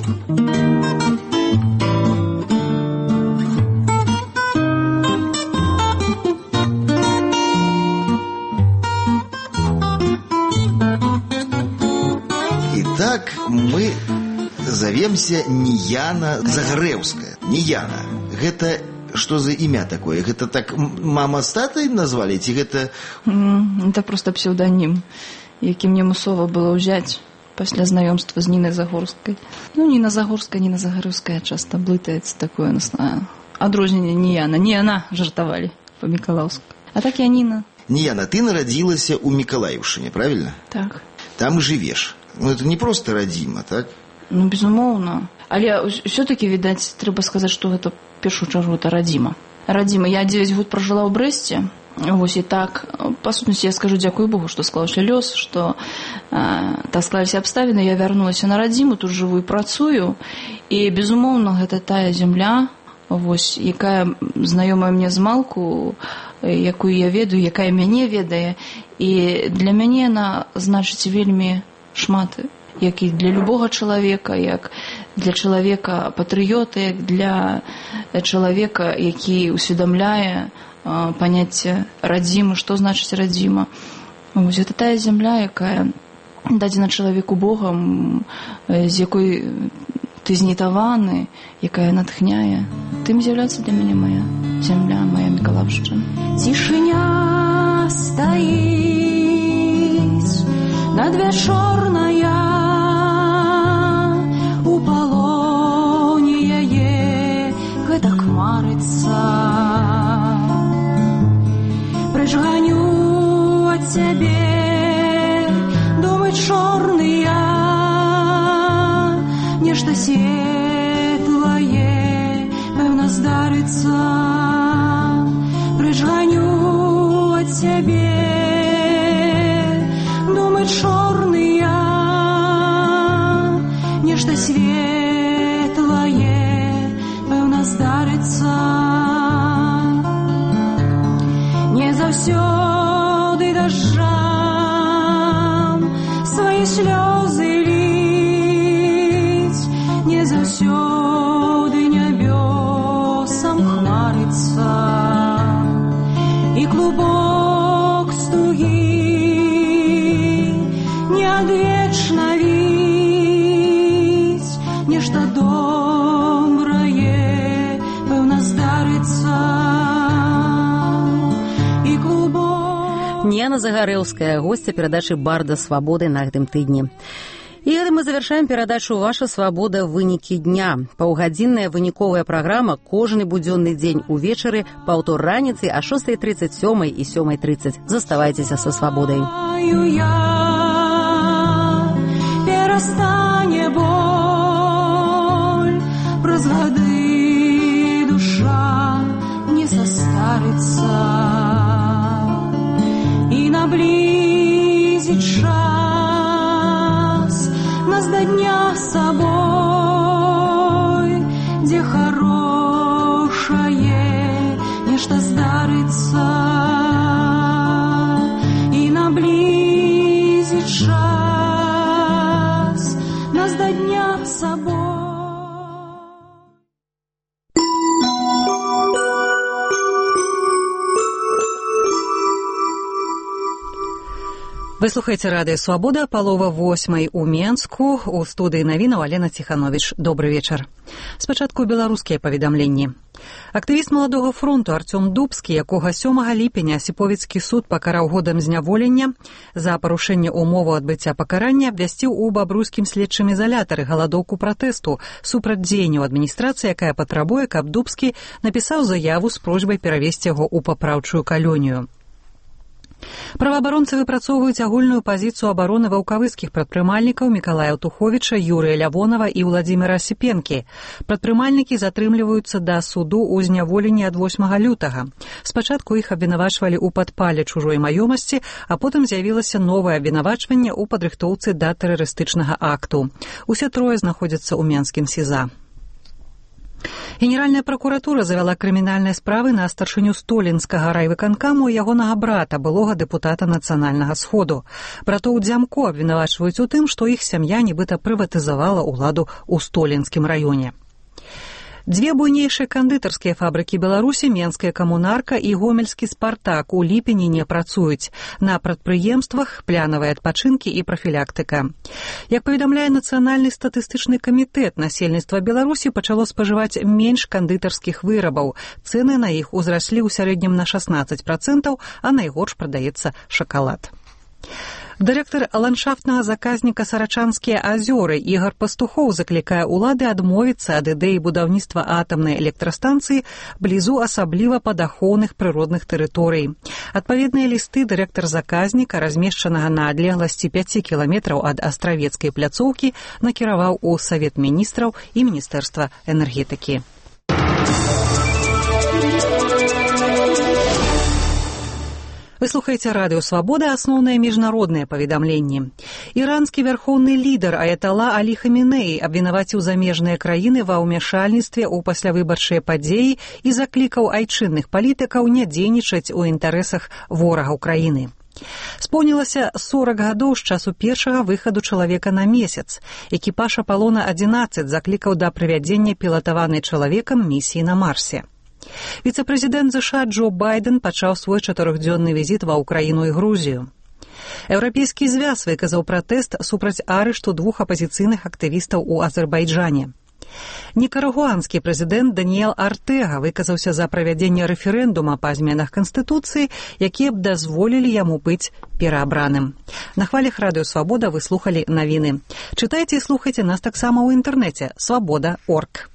Так мы завемся Ніяна Загарэўская. Ніяна, гэта што за імя такое? Гэта так мама з татай назвалі, ці гэта... Это просто псевдонім, які мне мусова было ўзяць пасля знаёмства з Нінай Загорскай. Ну, Ніна Загорская, Ніна Загарэўская часта блытаецца такое адрозненне Ніяна. Не яна жартавалі па-мікалаўску. А так я Ніна. Ніяна, ты нарадзілася ў Мікалаеўшчыне, правильно? Так. Там жывеш. Ну, это не просто радзіма, так? Ну, безумоўна. Але ўсё-такі, відаць, трэба сказаць, што гэта, в першую чаргу, это радзіма. Радзіма. Я 9 год пражыла ў Брэсце. Вось і так, па сутнасці, я скажу дзякуй Богу, што склаўся лёс, што так склаліся абставіны, я вярнулася на радзіму, тут жыву і працую. І, безумоўна, гэта тая зямля, вось, якая знаёмая мне з малку, якую я ведаю, якая мяне ведае. І для мяне яна значыць вельмі шмат, як і для любога чалавека, як для чалавека патрыёта, як для чалавека, які усведамляе паняцце радзімы, што значыць радзіма. Вось гэта тая зямля, якая дадзена чалавеку Богам, з якой ты знітаваны, якая натхняе. Тым з'яўляецца для мяне моя зямля, моя Мікалаеўшчына. Цішыня стаіць надвячорная, у палоне яе гэтак марыцца. Прэч ганю ад цябе думы чорныя, нешта светлае, пэўна, здарыцца. Прэч ганю ад цябе думы чорныя, нешта светлае, пэўна, здарыцца. Не заўсёды дажджам свае слёзы ліць, не заўсёды нябёсам хмарыцца. І клубок стугі неадвечна віць, нешта добрае, пэўна, здарыцца. І клубок... Ніяна Загарэўская, госця перадачы «Барды свабоды» на гэтым тыдні. И это мы завершаем передачу «Ваша свобода. Выники дня». Паўгадзінная выніковая праграма кожны будзённы дзень увечары, паўтор раніцы о 6:30, 7 и 7:30. Заставайтеся со свободой. Перастане боль, праз гады душа не состарится, и наблизит час нас до дня с собой, где хорошее нечто здарится, и наблизит час нас до дня с собой. Вы слухаеце радыё «Свабода», 7:30 у Менску. У студыі навінаў Алена Ціхановіч. Добры вечар. Спачатку беларускія паведамленні. Актывіст Маладога фронту Артём Дубскі, якога 7 ліпеня Асіповіцкі суд пакараў годам зняволення за парушэнне умоваў адбыцця пакарання, абвясціў у бабруйскім следчым ізалятары галадоўку пратэсту супраць дзеянняў адміністрацыі, якая патрабуе, каб Дубскі напісаў заяву з просьбай перавесці яго ў папраўчую калонію. Праваабаронцы выпрацоўваюць агульную пазіцыю абароны ваўкавыцкіх прадпрымальнікаў Мікалая Туховіча, Юрыя Лявонова і Владзіміра Асіпенкі. Прадпрымальнікі затрымліваюцца да суду ў зняволенні ад 8 лютага. Спачатку іх абвінавачвалі ў падпале чужой маёмасці, а потым з'явілася новае абвінавачванне ў падрыхтоўцы да тэрарыстычнага акту. Усе трое знаходзяцца ў Менскім СІЗА. Генеральная пракуратура завяла крымінальныя справы на старшыню Столінскага райвыканкаму і ягонага брата, былога дэпутата Нацыянальнага сходу. Братоў Дзямко абвінавачваюць у тым, што іх сям'я нібыта прыватызавала ўладу ў Столінскім раёне. Дзве буйнейшыя кандытарскія фабрыкі Беларусі, Менская камунарка і Гомельскі Спартак, у ліпені не працуюць. На прадпрыемствах плянавыя адпачынкі і прафілактыка. Як паведамляе Нацыянальны статыстычны камітэт, насельніцтва Беларусі пачало спажываць менш кандытарскіх вырабаў. Цэны на іх узраслі ў сярэднім на 16%, а найгорш прадаецца шакалад. Дырэктар ландшафтнага заказніка «Сарачанскія азёры» Ігор Пастухоў заклікае ўлады адмовіцца ад ідэі будаўніцтва атамнай электрастанцыі блізу асабліва падахоўных прыродных тэрыторый. Адпаведныя лісты дырэктар заказніка, размешчанага на адлегласці 5 кіламетраў ад астравецкай пляцоўкі, накіраваў у Савет міністраў і Міністэрства энергетыкі. Вы слухаеце радыё «Свабода», асноўныя міжнародныя паведамленні. Іранскі вярхоўны лідар Аятала Алі Хамінеі абвінаваціў замежныя краіны ва ўмяшальніцтве ў паслявыбарчыя падзеі і заклікаў айчынных палітыкаў не дзейнічаць у інтарэсах ворагаў краіны. Споўнілася 40 гадоў з часу першага выхаду чалавека на месяц. Экіпаж Апалона-11 заклікаў да правядзення пілатаванай чалавекам місіі на Марсе. Віцэ-прэзідэнт ЗША Джо Байден пачаў свой 4-дзённы візіт ва Ўкраіну і Грузію. Еўрапейскі звяз выказаў пратэст супраць арышту 2 апазіцыйных актывістаў у Азербайджане. Нікарагуанскі прэзідэнт Даніэл Артэга выказаўся за правядзенне рэферэндума па зменах Канстытуцыі, якія б дазволілі яму быць пераабраным. На хвалях радыё «Свабода» вы слухалі навіны. Чытайце і слухайце нас таксама ў інтэрнэце свабода.орг.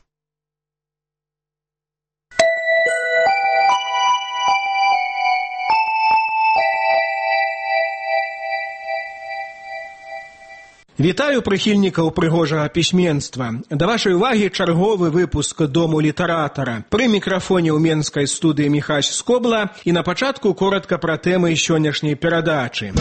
Вітаю прыхільнікаў прыгожага пісьменства. Да вашай увагі чарговы выпуск Дому літаратара. Пры мікрафоне ў менскай студыі Міхась Скобла і на пачатку коратка пра тэмы сённяшняй перадачы.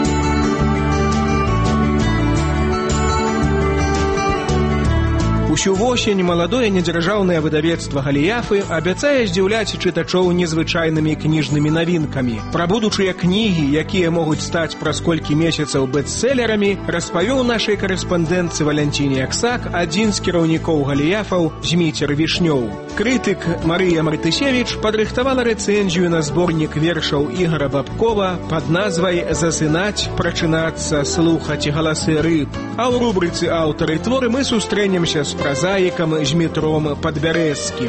Усю восень маладое недзяржаўнае выдавецтва «Галіяфы» абяцае здзіўляць чытачоў незвычайнымі кніжнымі навінкамі. Пра будучыя кнігі, якія могуць стаць праз колькі месяцаў бэстселерамі, распавёў нашай карэспандэнтцы Валянціне Аксак адзін з кіраўнікоў «Галіяфаў» Зміцер Вішнёў. Крытык Марыя Мартысевіч падрыхтавала рэцэнзію на зборнік вершаў Ігора Бабкова пад назвай «Засынаць, прачынацца, слухаць галасы рыб». А ў рубрыцы «Аўтары творы» мы сустрэнемся з празаікам Змітром Падбярэзскім.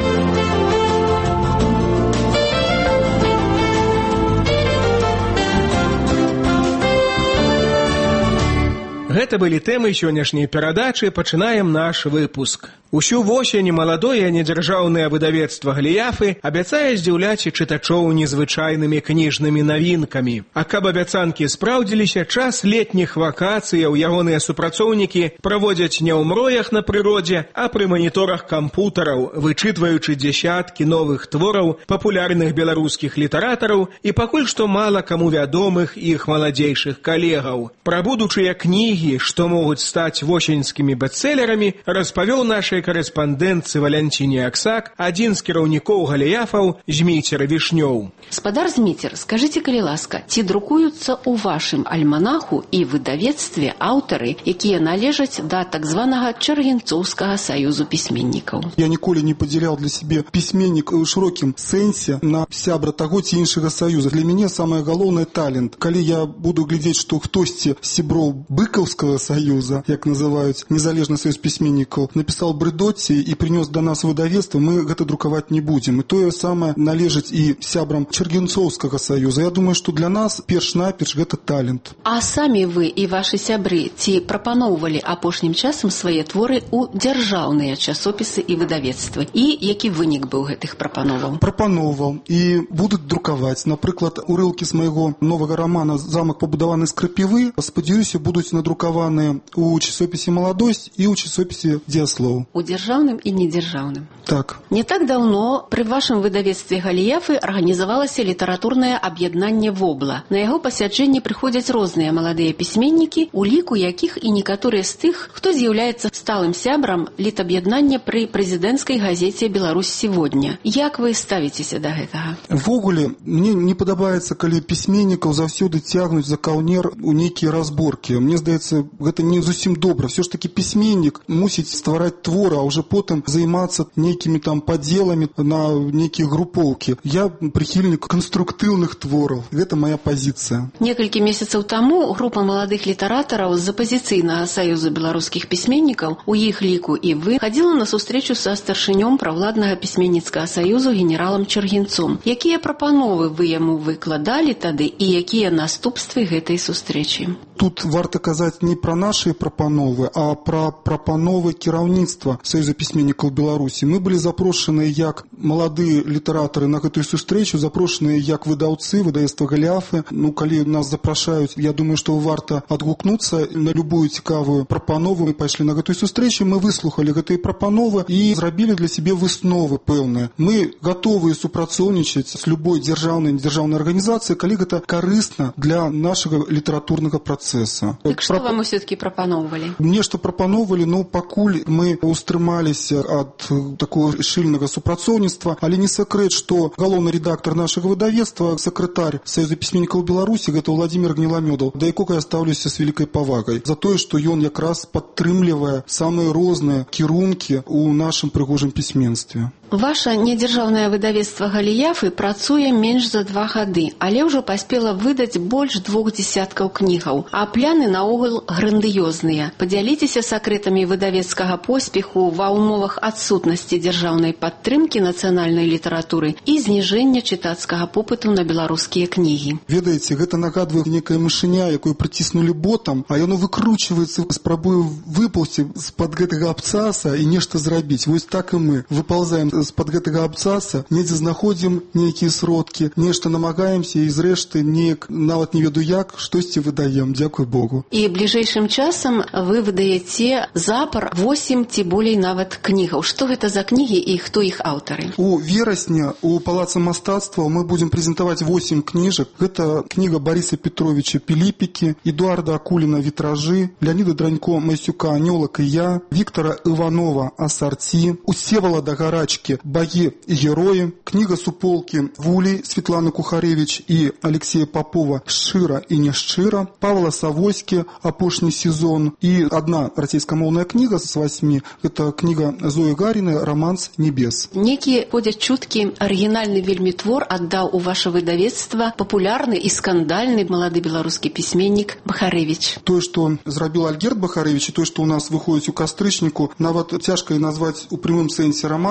Гэта былі тэмы сённяшняй перадачы. Пачынаем наш выпуск. Усю восень маладое недзяржаўнае выдавецтва «Галіяфы» абяцае здзіўляць чытачоў незвычайнымі кніжнымі навінкамі. А каб абяцанкі спраўдзіліся, час летніх вакацыяў ягоныя супрацоўнікі праводзяць не ў мроях на прыродзе, а пры маніторах кампутараў, вычытваючы дзясяткі новых твораў папулярных беларускіх літаратараў і пакуль што мала каму вядомых іх маладзейшых калегаў. Пра будучыя кнігі, што могуць стаць восеньскімі бестселерамі, распавёў нашай корэспандэнтцы Валянціне Аксак адзін з кіраўнікоў галіяфаў Зміцер Вішнёў. Спадар Зміцер, скажыце, калі ласка, ці друкуюцца ў вашым альманаху і выдавецтве аўтары, якія належаць да так званага Чаргенцоўскага саюзу пісьменнікаў? Я ніколі не падзяляў для сябе пісьменнік у шырокім сэнсе на сябра таго ці іншага саюза. Для мяне самае галоўнае талент. Калі я буду глядзець, што хтосьці з сяброў быкаўскага саюза, як называюць незалежны саюз пісьменнікаў, напісаў брыдоці і прынёс да нас выдавецтва, мы гэта друкаваць не будзем. І тое самае належыць і сябрам Чаргенцоўскага саюза. Я думаю, што для нас перш-наперш гэта талент. А самі вы і вашы сябры ці прапаноўвалі апошнім часам свае творы ў дзяржаўныя часопісы і выдавецтвы? І які вынік быў гэтых прапановаў? Прапаноўваў і будуць друкаваць. Напрыклад, урыўкі з майго новага рамана «Замак пабудаваны з крапівы», спадзяюся, будуць надрукаваныя ў часопісе «Маладосць» і ў часопісе «Дзеяслоў». У дзяржаўным і недзяржаўным. Так. Не так даўно пры вашым выдавецтве «Галіяфы» арганізавалася літаратурнае аб'яднанне «Вобла». На яго пасяджэнні прыходзяць розныя маладыя пісьменнікі, у ліку якіх і некаторыя з тых, хто з'яўляецца сталым сябрам літаб'яднання пры прэзідэнцкай газеце «Беларусь сегодня». Як вы ставіцеся да гэтага? Ввогуле, мне не падабаецца, калі пісьменнікаў заўсёды цягнуць за каўнер у нейкія разборкі. Мне здаецца, гэта не зусім добра. Все ж таки пісьменнік мусіць ствараць твора, а ўжо потым займацца нейкімі там падзеламі на нейкія групоўкі. Я прыхільнік канструктыўных твораў. Гэта моя пазіцыя. Некалькі месяцаў таму група маладых літаратараў з апазіцыйнага саюза беларускіх пісьменнікаў, у іх ліку і вы, хадзіла на сустрэчу са старшынём правладнага пісьменніцкага саюзу генералам Чаргенцом. Якія прапановы вы яму выкладалі тады і якія наступствы гэтай сустрэчы? Тут варта казаць не пра нашы прапановы, а пра прапановы кіраўніцтва Саюза пісьменнікаў Беларусі. Мы былі запрошаныя як маладыя літаратары на гэтую сустрэчу, запрошаныя як выдаўцы выдавецтва «Галіяфы». Калі нас запрашаюць, я думаю, што варта адгукнуцца на любую цікавую прапанову. Мы пайшлі на гэтую сустрэчу, мы выслухалі гэтыя прапановы і зрабілі для сябе высновы пэўныя. Мы гатовыя супрацоўнічаць з любой дзяржаўнай арганізацыяй, калі гэта карысна для нашага літаратурнага працэса. Так што вам усё-такі прапаноўвалі? Мне што прапаноўвалі, пакуль мы устрымаліся ад такого шчыльнага супрацоўніцтва, але не сакрэт, што галоўны рэдактар нашага выдавецтва, сакратар Саюза пісьменнікаў Беларусі, гэта Владзімір Гніламёдаў, да якога я стаўлюся з вялікай павагай за тое, што ён якраз падтрымлівае самыя розныя кірункі ў нашым прыгожым пісьменстве. Ваша недзяржаўнае выдавецтва «Галіяфы» працуе менш за 2 гады, але ўжо паспела выдаць больш 2 дзясяткаў кнігаў, а пляны наогул грандыёзныя. Падзяліцеся сакрэтамі выдавецкага поспеху ва ўмовах адсутнасці дзяржаўнай падтрымкі нацыянальнай літаратуры і зніжэння чытацкага попыту на беларускія кнігі. Ведаеце, гэта нагадвае некая мышыня, якую прыціснулі ботам, а яно выкручваецца, спрабуе выпаўсці з-пад гэтага абцаса і нешта зрабіць. Вось так і мы выпаўзаем з-пад гэтага абцаса, недзе знаходзім нейкія сродкі, нешта намагаемся і зрэшты неяк, нават не веду як, штосьці выдаем, дзякуй Богу. І бліжэйшым часам вы выдаяце запар 8 ці болей нават кнігаў. Што гэта за кнігі і хто іх аўтары? У верасні у Палацы мастацтва мы будзем прэзентаваць 8 кніжак. Гэта кніга Барыса Петровича «Піліпікі», Эдуарда Акуліна «Вітражы», Леоніда Дранько «Масюка Анёлак і я», Віктора Іванова «Асарці», Усевалада Гарачкі «Багі і героі», кніга суполкі Вулі Светланы Кухаревич і Алексея Попова «Шчыра і няшчыра», Павла Савойскі «Апошні сезон» і адна расійскамоўная кніга з 8, гэта кніга Зоі Гарінай «Романс небес». Некі ходзяць чуткі, арыгінальны вельмі твор аддаў у ваше выдавецтва папулярны і скандальны малады беларускі пісьменнік Бахарэвіч. Тое, што зрабіў Альгерд Бахарэвіч, і тое, што ў нас выходзіць у кастрычніку, нават цяжка і назваць у прямым сэнсе раманам, гэта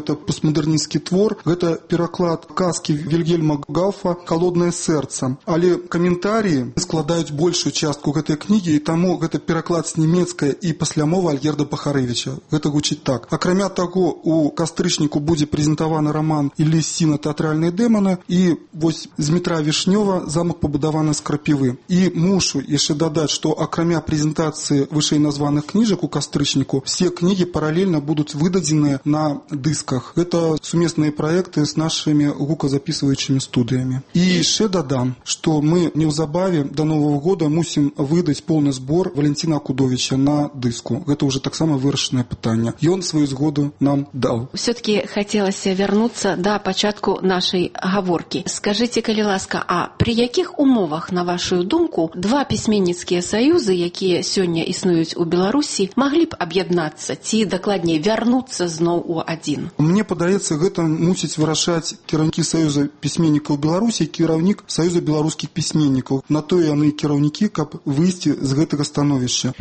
гэта постмадэрнісцкі твор, гэта пераклад казкі Вільгельма Гауфа «Холодное сердце». Але каментарыі складаюць большую частку гэтай кнігі, і таму гэта пераклад з нямецкай і паслямовы Альгерда Бахарэвіча. Гэта гучыць так. Акрамя таго, у кастрычніку будзе прэзентаваны раман Іллі Сіна «Тэатральныя дэманы», і вось з Дмітра Вішнёва «Замак пабудаваны з крапівы». І мушу яшчэ дадаць, што акрамя прэзентацыі вышэй названых кніжак у кастрычніку, все кнігі паралельна будуць выдадзеныя на дысках. Гэта сумесныя праекты з нашымі гуказапісваючымі студыямі. І яшчэ дадам, што мы неўзабаве до Нового года мусім выдаць поўны збор Валентина Акудовича на дыску. Гэта ўжо таксама вырашанае пытанне. Ён сваю згоду нам даў. Все-таки хацелася вярнуцца да пачатку нашай гаворкі. Скажыце, калі ласка, а пры якіх умовах, на вашу думку, два пісьменніцкія саюзы, якія сёння існуюць у Беларусі, маглі б аб'яднацца, ці дакладней вярнуцца зноў у адзін? Мне падаецца, гэта мусіць вырашаць кіраўнікі Саюза пісьменнікаў Беларусі, кіраўнік Саюза беларускіх пісьменнікаў. На то яны кіраўнікі, каб выйсці з гэтага становішча.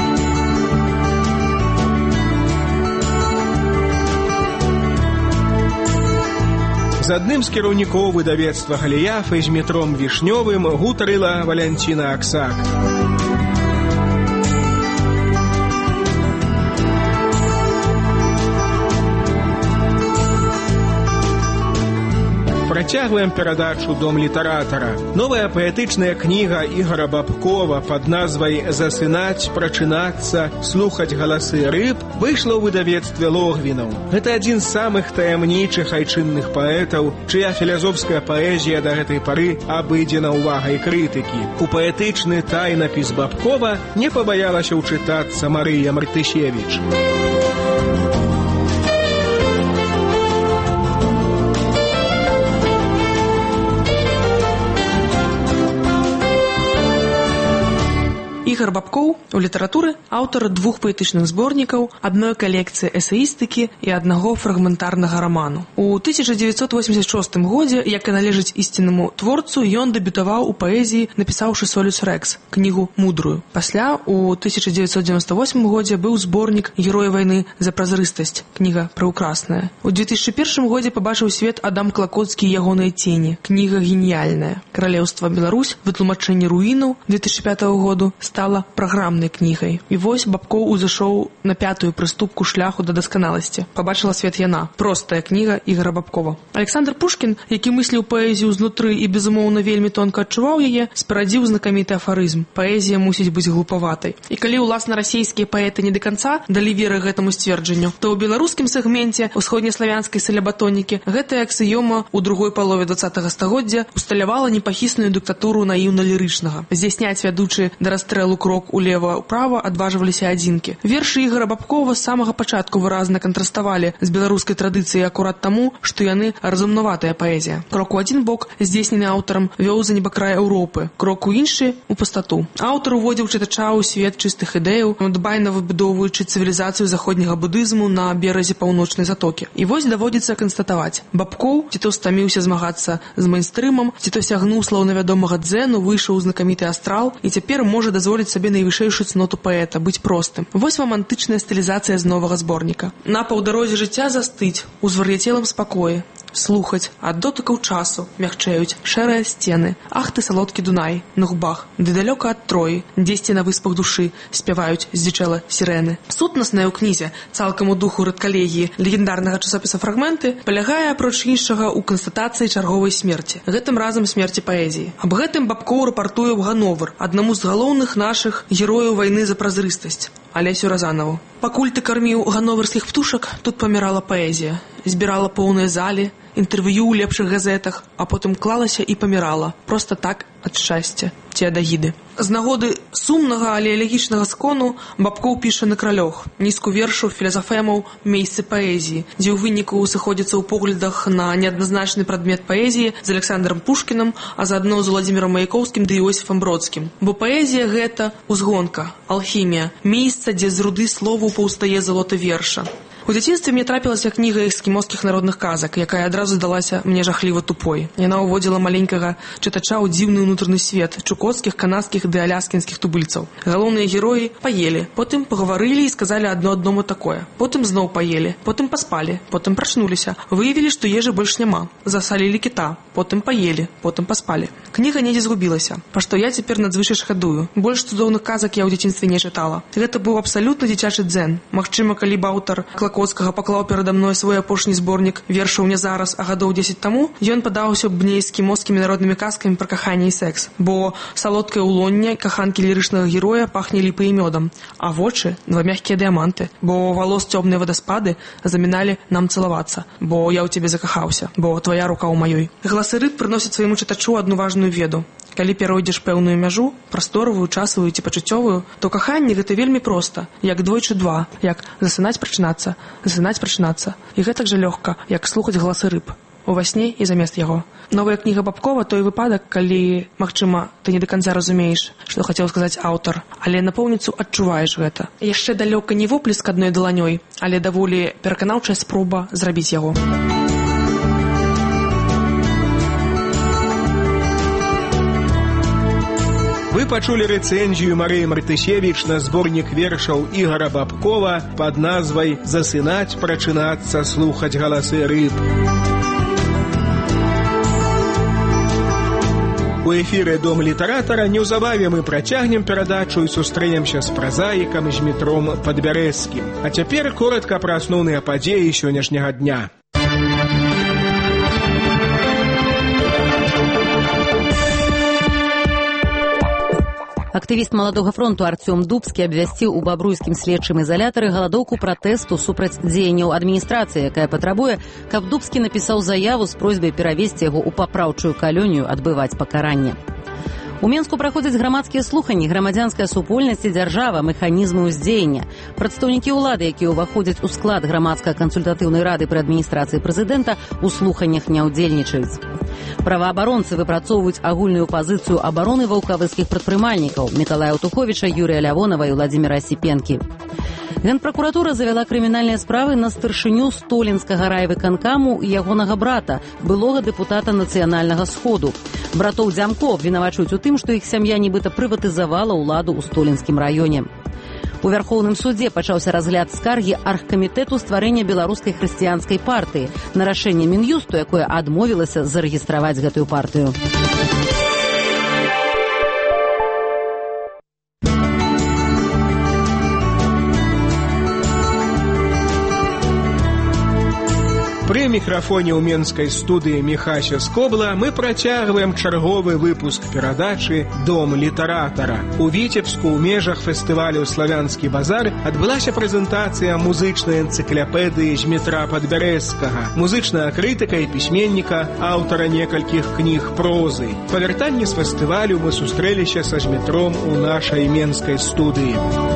З адным з кіраўнікоў выдавецтва «Галіяфы» з Дмітром Вішнёвым гутарыла Валянціна Аксак. Працягваем перадачу «Дом літаратара». Новая паэтычная кніга Ігора Бабкова пад назвай «Засынаць, прачынацца, слухаць галасы рыб» выйшла ў выдавецтве Логвінаў. Гэта адзін з самых таямнічых айчынных паэтаў, чыя філазофская паэзія да гэтай пары абыдзена ўвагай крытыкі. У паэтычны тайнапіс Бабкова не пабаялася ўчытацца Марыя Мартышевіч. Ігор Бабкоў у літаратуры аўтар двух паэтычных зборнікаў, адной калекцыі эсеістыкі і аднаго фрагментарнага раману. У 1986 годзе, як і належыць ісціннаму творцу, ён дэбютаваў у паэзіі, напісаўшы «Солюс Рекс», кнігу «Мудрую». Пасля, у 1998 годзе быў зборнік «Героі вайны за празрыстасць», кніга «Прыўкрасная». У 2001 годзе пабачыў свет Адам Клакоцкі і ягоныя цені, кніга «Геніяльная». «Каралеўства Беларусь», вытлумачэнне руінаў 2005 году стала праграмнай кнігай. І вось Бабкоў узышоў на 5-ю прыступку шляху да дасканаласці. Пабачыла свет яна. Простая кніга Ігора Бабкова. Александр Пушкін, які мысліў паэзію знутры і, безумоўна, вельмі тонка адчуваў яе, спарадзіў знакаміты афарызм. Паэзія мусіць быць глупаватай. І калі ўласна расійскія паэты не да канца далі веры гэтаму сцверджанню, то ў беларускім сегменце усходнеславянскай салябатонікі гэтая аксіёма ў другой палове 20-го стагоддзя усталявала непахісную дыктатуру наіўна-лірычнага. Здзяйсняць вядучы да расстрэлу крок улева-ўправа адважваліся адзінкі. Вершы Ігора Бабкова з самага пачатку выразна кантраставалі з беларускай традыцыяй акурат таму, што яны разумнаватая паэзія. Крок у адзін бок, здзейснены аўтарам, вёў за небакрай Еўропы, крок у іншы — у пустату. Аўтар уводзіў чытача ў свет чыстых ідэяў, дбайна выбудоўваючы цывілізацыю заходняга будызму на беразе паўночнай затокі. І вось даводзіцца канстатаваць. Бабкоў ці то стаміўся змагацца з мейнстрымам, ці то сягнуў слаўнавядомага дзену, выйшаў у знакаміты астрал і цяпер можа дазволіць сабе найвышэйшую цноту паэта — быць простым. Вось вам антычная стылізацыя з новага зборніка. На паўдарозе жыцця застыць у звар'яцелым спакоі, слухаць, ад дотыкаў часу мякчэюць шэрыя сцены. Ах ты, салодкі Дунай, на губах, ды далёка ад Троі, дзесьці на выспах душы спяваюць здзічэла сірэны. Сутнаснае ў кнізе, цалкам у духу рэдкалегіі легендарнага часопіса «Фрагменты», палягае, апроч іншага, у канстатацыі чарговай смерці. Гэтым разам смерці паэзіі. Аб гэтым Бабкоў рапартуе ў «Гановар», аднаму з галоўных нашых герояў вайны за празрыстасць, Алесю Разанову. Пакуль ты карміў гановарскіх птушак, тут памірала паэзія. Збірала поўныя залі, інтэрв'ю ў лепшых газетах, а потым клалася і памірала. Проста так, ад шчасця ці ад агіды. З нагоды сумнага, але элегічнага скону Бабкоў піша на кралёг нізку вершаў філазафемаў «Месцы паэзіі», дзе ў выніку сыходзіцца ў поглядах на неадназначны прадмет паэзіі з Александром Пушкінам, а заадно з Уладзімірам Маяковскім ды Іосіфам Бродскім. Бо паэзія гэта ўзгонка, алхімія, месца, дзе з руды словаў паўстае залота верша. У дзяцінстве мне трапілася кніга эскімоскіх народных казак, якая адразу здалася мне жахліва тупой. Яна ўводзіла маленькага чытача ў дзіўны ўнутраны свет чукоцкіх, канадскіх ды аляскінскіх тубыльцаў. Галоўныя героі паелі, потым пагаварылі і сказалі адно аднаму такое. Потым зноў паелі, потым паспалі, потым прачнуліся. Выявілі, што ежы больш няма. Засалілі кіта, потым паелі, потым паспалі. Кніга недзе згубілася, па што я цяпер надзвычай шкадую. Больш цудоўных казак я ў дзяцінстве не чытала. Гэта быў абсалютна дзіцячы дзен. Магчыма, калі б аўтар Клакоцкага паклаў перада мной свой апошні зборнік вершаў не зараз, а гадоў 10 таму, ён падаўся б мне эскімоскімі народнымі казкамі пра каханне і секс. Бо салодкае ўлонне каханкі лірычнага героя пахне ліпай і мёдам, а вочы — два мягкія дыяманты, бо валос цёмныя вадаспады заміналі нам цалавацца, бо я ў цябе закахаўся, бо твая рука ў маёй. Галасы рыб прыносяць свайму чытачу адну важную веду. Калі перайдзеш пэўную мяжу, прасторавую, часавую ці пачуццёвую, то каханне гэта вельмі проста, як двойчы два, як засынаць прачынацца. І гэтак жа лёгка, як слухаць галасы рыб. Ува сне і замест яго. Новая кніга Бабкова — той выпадак, калі, магчыма, ты не да канца разумееш, што хацеў сказаць аўтар, але напоўніцу адчуваеш гэта. Яшчэ далёка не воплеск адной даланёй, але даволі пераканаўчая спроба зрабіць яго. Вы пачулі рэцэнзію Марыі Мартысевіч на зборнік вершаў Ігара Бабкова пад назвай «Засынаць, прачынацца, слухаць галасы рыб». У эфіры «Дом літаратара» неўзабаве мы працягнем перадачу і сустрэнемся з празаікам Змітром Падбярэзскім. А цяпер коратка пра асноўныя падзеі сённяшняга дня. Актывіст Маладога фронту Артём Дубскі абвясціў у бабруйскім следчым ізалятары галадоўку пратэсту супраць дзеянняў адміністрацыі, якая патрабуе, каб Дубскі напісаў заяву з просьбай перавесці яго ў папраўчую калонію адбываць пакаранне. У Менску праходзяць грамадскія слуханні «Грамадзянская супольнасць і дзяржава. Механізмы ўздзеяння». Прадстаўнікі ўлады, якія ўваходзяць у склад грамадска-кансультатыўнай рады пры адміністрацыі прэзідэнта, у слуханнях не ўдзельнічаюць. Праваабаронцы выпрацоўваюць агульную пазіцыю абароны ваўкавыцкіх прадпрымальнікаў Мікалая Аўтуховіча, Юрія Лявонава і Владзіміра Сіпенкі. Генпракуратура завяла крымінальныя справы на старшыню Столінскага райвыканкаму і ягонага брата, былога дэпутата Нацыянальнага сходу. Братоў Дзямко абвінавачваюць у тым, што іх сям'я нібыта прыватызавала ўладу ў Столінскім раёне. У Вярхоўным судзе пачаўся разгляд скаргі аргкамітэту стварэння беларускай хрысціянскай партыі на рашэнне Мін'юсту, якое адмовілася зарэгістраваць гэтую партыю. Пры мікрафоне ў менскай студыі Міхася Скобла мы працягваем чарговы выпуск перадачы «Дом літаратара». У Віцебску ў межах фестывалю «Славянскі базар» адбылася прэзентацыя музычнай энцыклапедыі Змітра Падбярэзскага, музычная крытыка і пісьменніка, аўтара некалькіх кніг прозы. Па вяртанні з фестывалю мы сустрэліся са Змітром у нашай менскай студыі.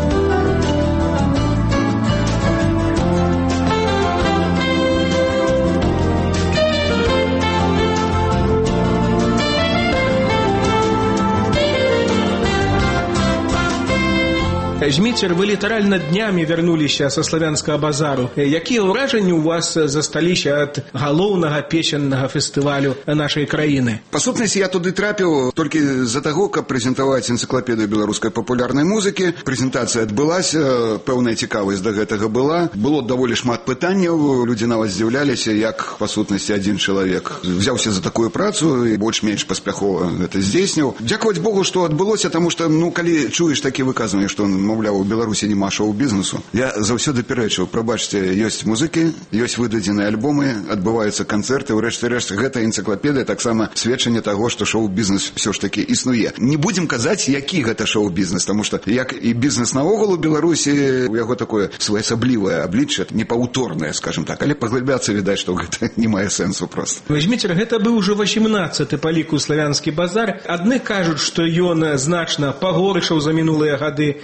Зміцер, вы літаральна днямі вярнуліся са славянскага базару. Якія ўражанні ў вас засталіся ад галоўнага песеннага фестывалю нашай краіны? Па сутнасці, я туды трапіў толькі з-за таго, каб прэзентаваць энцыклапедыю беларускай папулярнай музыкі. Прэзентацыя адбылася, пэўная цікавасць да гэтага была. Было даволі шмат пытанняў, людзі нават здзіўляліся, як па сутнасці адзін чалавек взяўся за такую працу і больш-менш паспяхова гэта здзейсніў. Дзякаваць Богу, што адбылося, таму што, калі чуеш такі выказванні, што мовляў, у Беларусі няма шоу-бізнесу. Я заўсёды пярэчыў, прабачце, ёсць музыкі, ёсць выдадзеныя альбомы, адбываюцца канцэрты, ўрэшце-рэшт, гэта энцыклапедыя таксама сведчанне таго, што шоу-бізнес ўсё ж такі існуе. Не будзем казаць, які гэта шоу-бізнес, таму што, як і бізнес наогул у Беларусі, у яго такое своеасаблівае аблічча, непаўторнае, скажем так, але паглыбляцца, відаць, што гэта не мае сэнсу проста. Зміцер, гэта быў ужо 18-ы па ліку славянскі базар. Адны кажуць, што ён значна пагоршаў за мінулыя гады, што стаў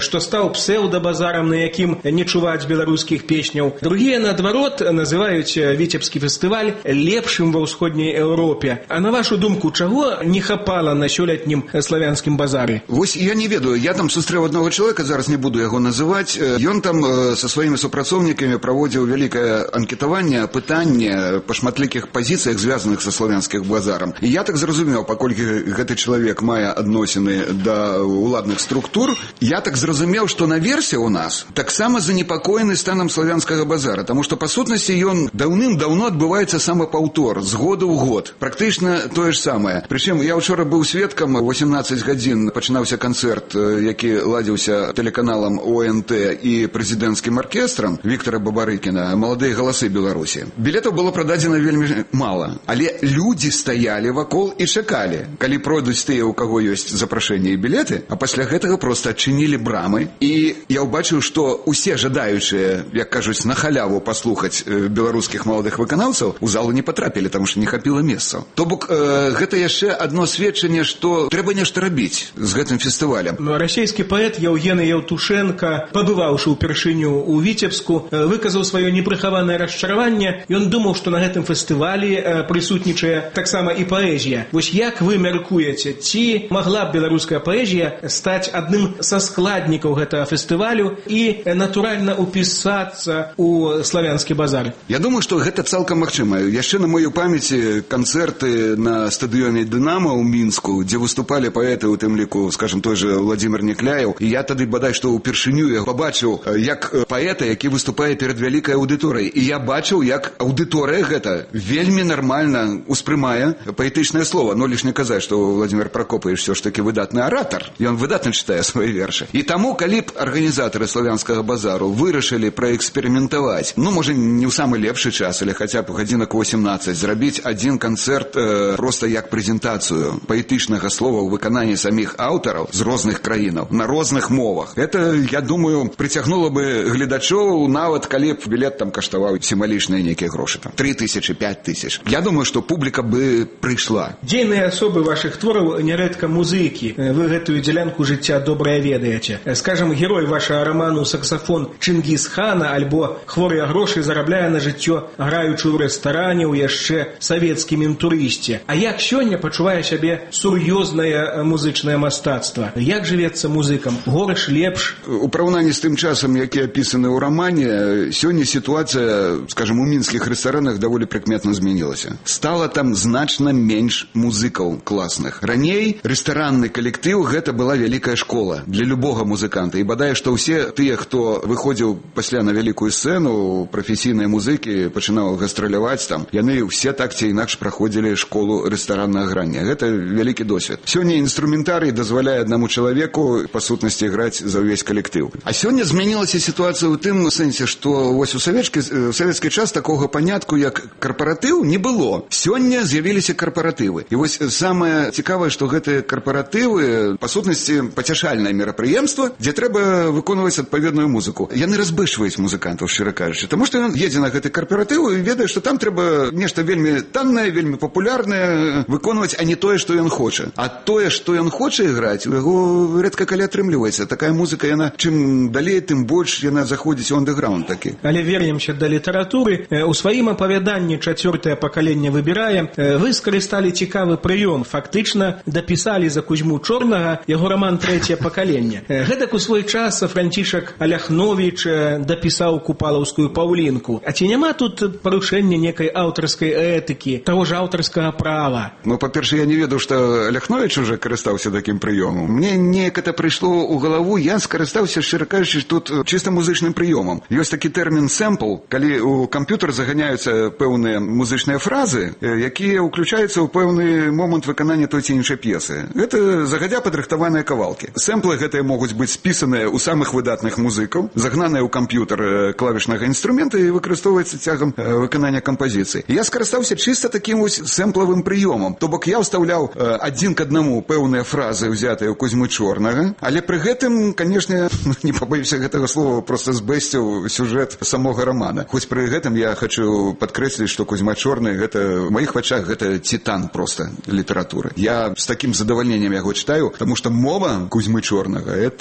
назваў псеўдабазарам, на якім не чуваць беларускіх песняў. Другія, наадварот, называюць Віцебскі фестываль лепшым ва ўсходняй Еўропе. А на вашу думку, чаго не хапала на сёлетнім славянскім базары? Вось я не ведаю, я там сустрэў аднаго чалавека, зараз не буду яго называць. Ён там са сваімі супрацоўнікамі праводзіў вялікае анкетаванне, пытанне па шматлікіх пазіцыях, звязаных са славянскім базарам. І я так зразумеў, паколькі гэты чалавек мае адносіны да уладных структур, я так зразумеў, што наверсе у нас таксама занепакоены станам славянскага базара, таму што па сутнасці ён даўным-даўно адбываецца самапаўтор з году ў год. Практычна тое ж самае. Прычым я ўчора быў сведкам, 18 гадзін пачынаўся канцэрт, які ладзіўся тэлеканалам ОНТ і прэзідэнцкім аркестрам Віктара Бабарыкіна «Маладыя галасы Беларусі». Білетаў было прададзена вельмі мала, але людзі стаялі вакол і чакалі, калі пройдуць тыя, у каго ёсць запрашэнне і білеты, а пасля гэтага проста адчынілі брамы, і я ўбачыў, што усе жадаючыя, як кажуць, на халяву паслухаць беларускіх маладых выканаўцаў у залу не патрапілі, таму што не хапіла месцаў. То бок, гэта яшчэ адно сведчанне, што трэба нешта рабіць з гэтым фестывалем. Расійскі паэт Яўгены Яўтушенка, пабываўшы ўпершыню ў Віцебску, выказаў сваё непрыхаванае расчараванне. Ён думаў, што на гэтым фестывалі прысутнічае таксама і паэзія. Вось як вы мяркуеце, ці магла б беларуская паэзія стаць адным са складнікаў гэтага фестывалю і натуральна упісацца ў славянскі базар? Я думаю, што гэта цалкам магчыма. Яшчэ на маю памяці канцэрты на стадыёне «Дынамо» ў Мінску, дзе выступалі паэты, у тым ліку, скажем, той же Владзімір Некляеў. І я тады бадай што ўпершыню я пабачыў як паэта, які выступае перад вялікай аўдыторыяй. І я бачыў, як аўдыторыя гэта вельмі нармальна успрымае паэтычнае слова. Но лишь не казаць, што Владзімір Пракопавіч все ж таки выдатны аратар. Ён выдатна чытае свае вершы. І таму, калі б арганізатары славянскага базару вырашылі праэксперыментаваць, ну, можа, не ў самы лепшы час, але хаця б гадзінак 18, зрабіць адзін канцэрт проста як прэзентацыю паэтычнага слова ў выкананні саміх аўтараў з розных краінаў, на розных мовах. Это, я думаю, прыцягнула бы гледачоў, нават калі б білет там каштаваў сімвалічныя нейкія грошы, там 3000, 5000. Я думаю, што публіка бы прыйшла. Дзейныя асобы вашых твораў нярэдка музыкі. Вы гэтую дзялянку жыцця добра ведаеце. Скажам, герой вашага раману «Саксафон» Чынгіз-хана альбо «Хворыя грошы» зарабляе на жыццё, граючы ў рэстаране, ў яшчэ савецкім інтурысце. А як сёння пачувае сябе сур'ёзнае музычнае мастацтва? Як жывецца музыкам? Горш, лепш? У параўнанні з тым часам, які апісаны ў рамане, сёння сітуацыя, скажем, у мінскіх рэстаранах даволі прыкметна змянілася. Стала там значна менш музыкаў класных. Раней рэстаранны калектыў гэта была вялікая школа для любога музыканта. І бадай, што ўсе тыя, хто выходзіў пасля на вялікую сцэну, прафесійныя музыкі, пачынаў гастраляваць там, яны ўсе так ці інакш праходзілі школу рэстараннага грання. Гэта вялікі досвед. Сёння інструментарый дазваляе аднаму чалавеку па сутнасці граць за ўвесь калектыў. А сёння змянілася сітуацыя ў тым сэнсе, што вось у савецкі час такога панятку, як карпаратыў, не было. Сёння з'явіліся карпаратывы. І вось самае цікавае, што гэтыя карпаратывы, па сутнасці, пацяшальнае мерапрыемства, дзе трэба выконваць адпаведную музыку. Яны разбышваюць музыкантаў, шчыра кажучы. Таму што ён едзе на гэты карпаратыў і ведае, што там трэба нешта вельмі таннае, вельмі папулярнае выконваць, а не тое, што ён хоча. А тое, што ён хоча іграць, у яго рэдка калі атрымліваецца. Такая музыка, яна чым далей, тым больш яна заходзіць у андэграунд такі. Але вернемся да літаратуры. У сваім апавяданні «Чацвёртае пакаленне выбірае» вы скарысталі цікавы прыём. Фактычна дапісалі за Кузьму Чорнага яго раман «Трэцяе пакаленне». Гэтак у свой час Францішак Аляхновіч дапісаў купалаўскую «Паўлінку». А ці няма тут парушэння некай аўтарскай этыкі, таго ж аўтарскага права? Ну, па-перше, я не ведаў, што Аляхновіч уже карыстаўся такім прыёмам. Мне неяк это прыйшло ў галаву, я скарыстаўся, шчыра кажучы, тут чыста музычным прыёмам. Ёсць такі тэрмін «сэмпл», калі ў камп'ютар заганяюцца пэўныя музычныя фразы, якія ўключаюцца ў пэўны момант выканання той ці іншай п'есы. Гэта загадзя падрыхтаваныя кавалкі. Сэмплы гэтыя могуць быць спісаныя ў самых выдатных музыкаў, загнаныя ў камп'ютар клавішнага інструмента і выкарыстоўваецца цягам выканання кампазіцыі. Я скарыстаўся чыста такім вось сэмплавым прыёмам. То бок я ўстаўляў адзін к аднаму пэўныя фразы, ўзятыя ў Кузьмы Чорнага, але пры гэтым, канешне, не пабоюся гэтага слова, проста збэсціў сюжэт самога рамана. Хоць пры гэтым я хочу падкрэсліць, што Кузьма Чорны гэта, у маіх вачах, гэта титан проста літаратуры. Я з такім задавальненнем яго чытаю, таму што мова Кузьмы Чорнага это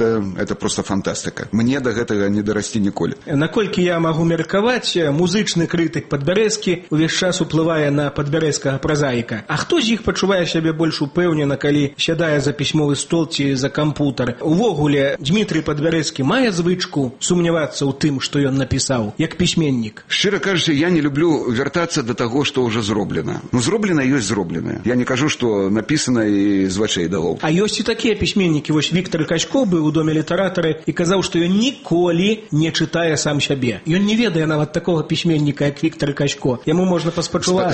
гэта проста фантастыка. Мне да гэтага не дарасці ніколі. Наколькі я магу меркаваць, музычны крытык Падбярэзкі увесь час уплывае на падбярэзкага празаіка. А хто з іх пачувае сябе больш упэўнена, калі сядае за пісьмовы стол ці за кампутар? Увогуле, Дмітрый Падбярэзкі мае звычку сумнявацца ў тым, што ён напісаў, як пісьменнік? Шчыра кажучы, я не люблю вяртацца да таго, што ўжо зроблена. Ну, зроблена ёсць зроблена. Я не кажу, што напісана і з вачэй далоў. А ёсць і такія пісьменнікі. Вось Віктор Качко быў у доме літаратары і казаў, што ён ніколі не чытае сам сябе. Ён не ведае нават такога пісьменніка, як Віктор Качко. Яму можна паспачуваць.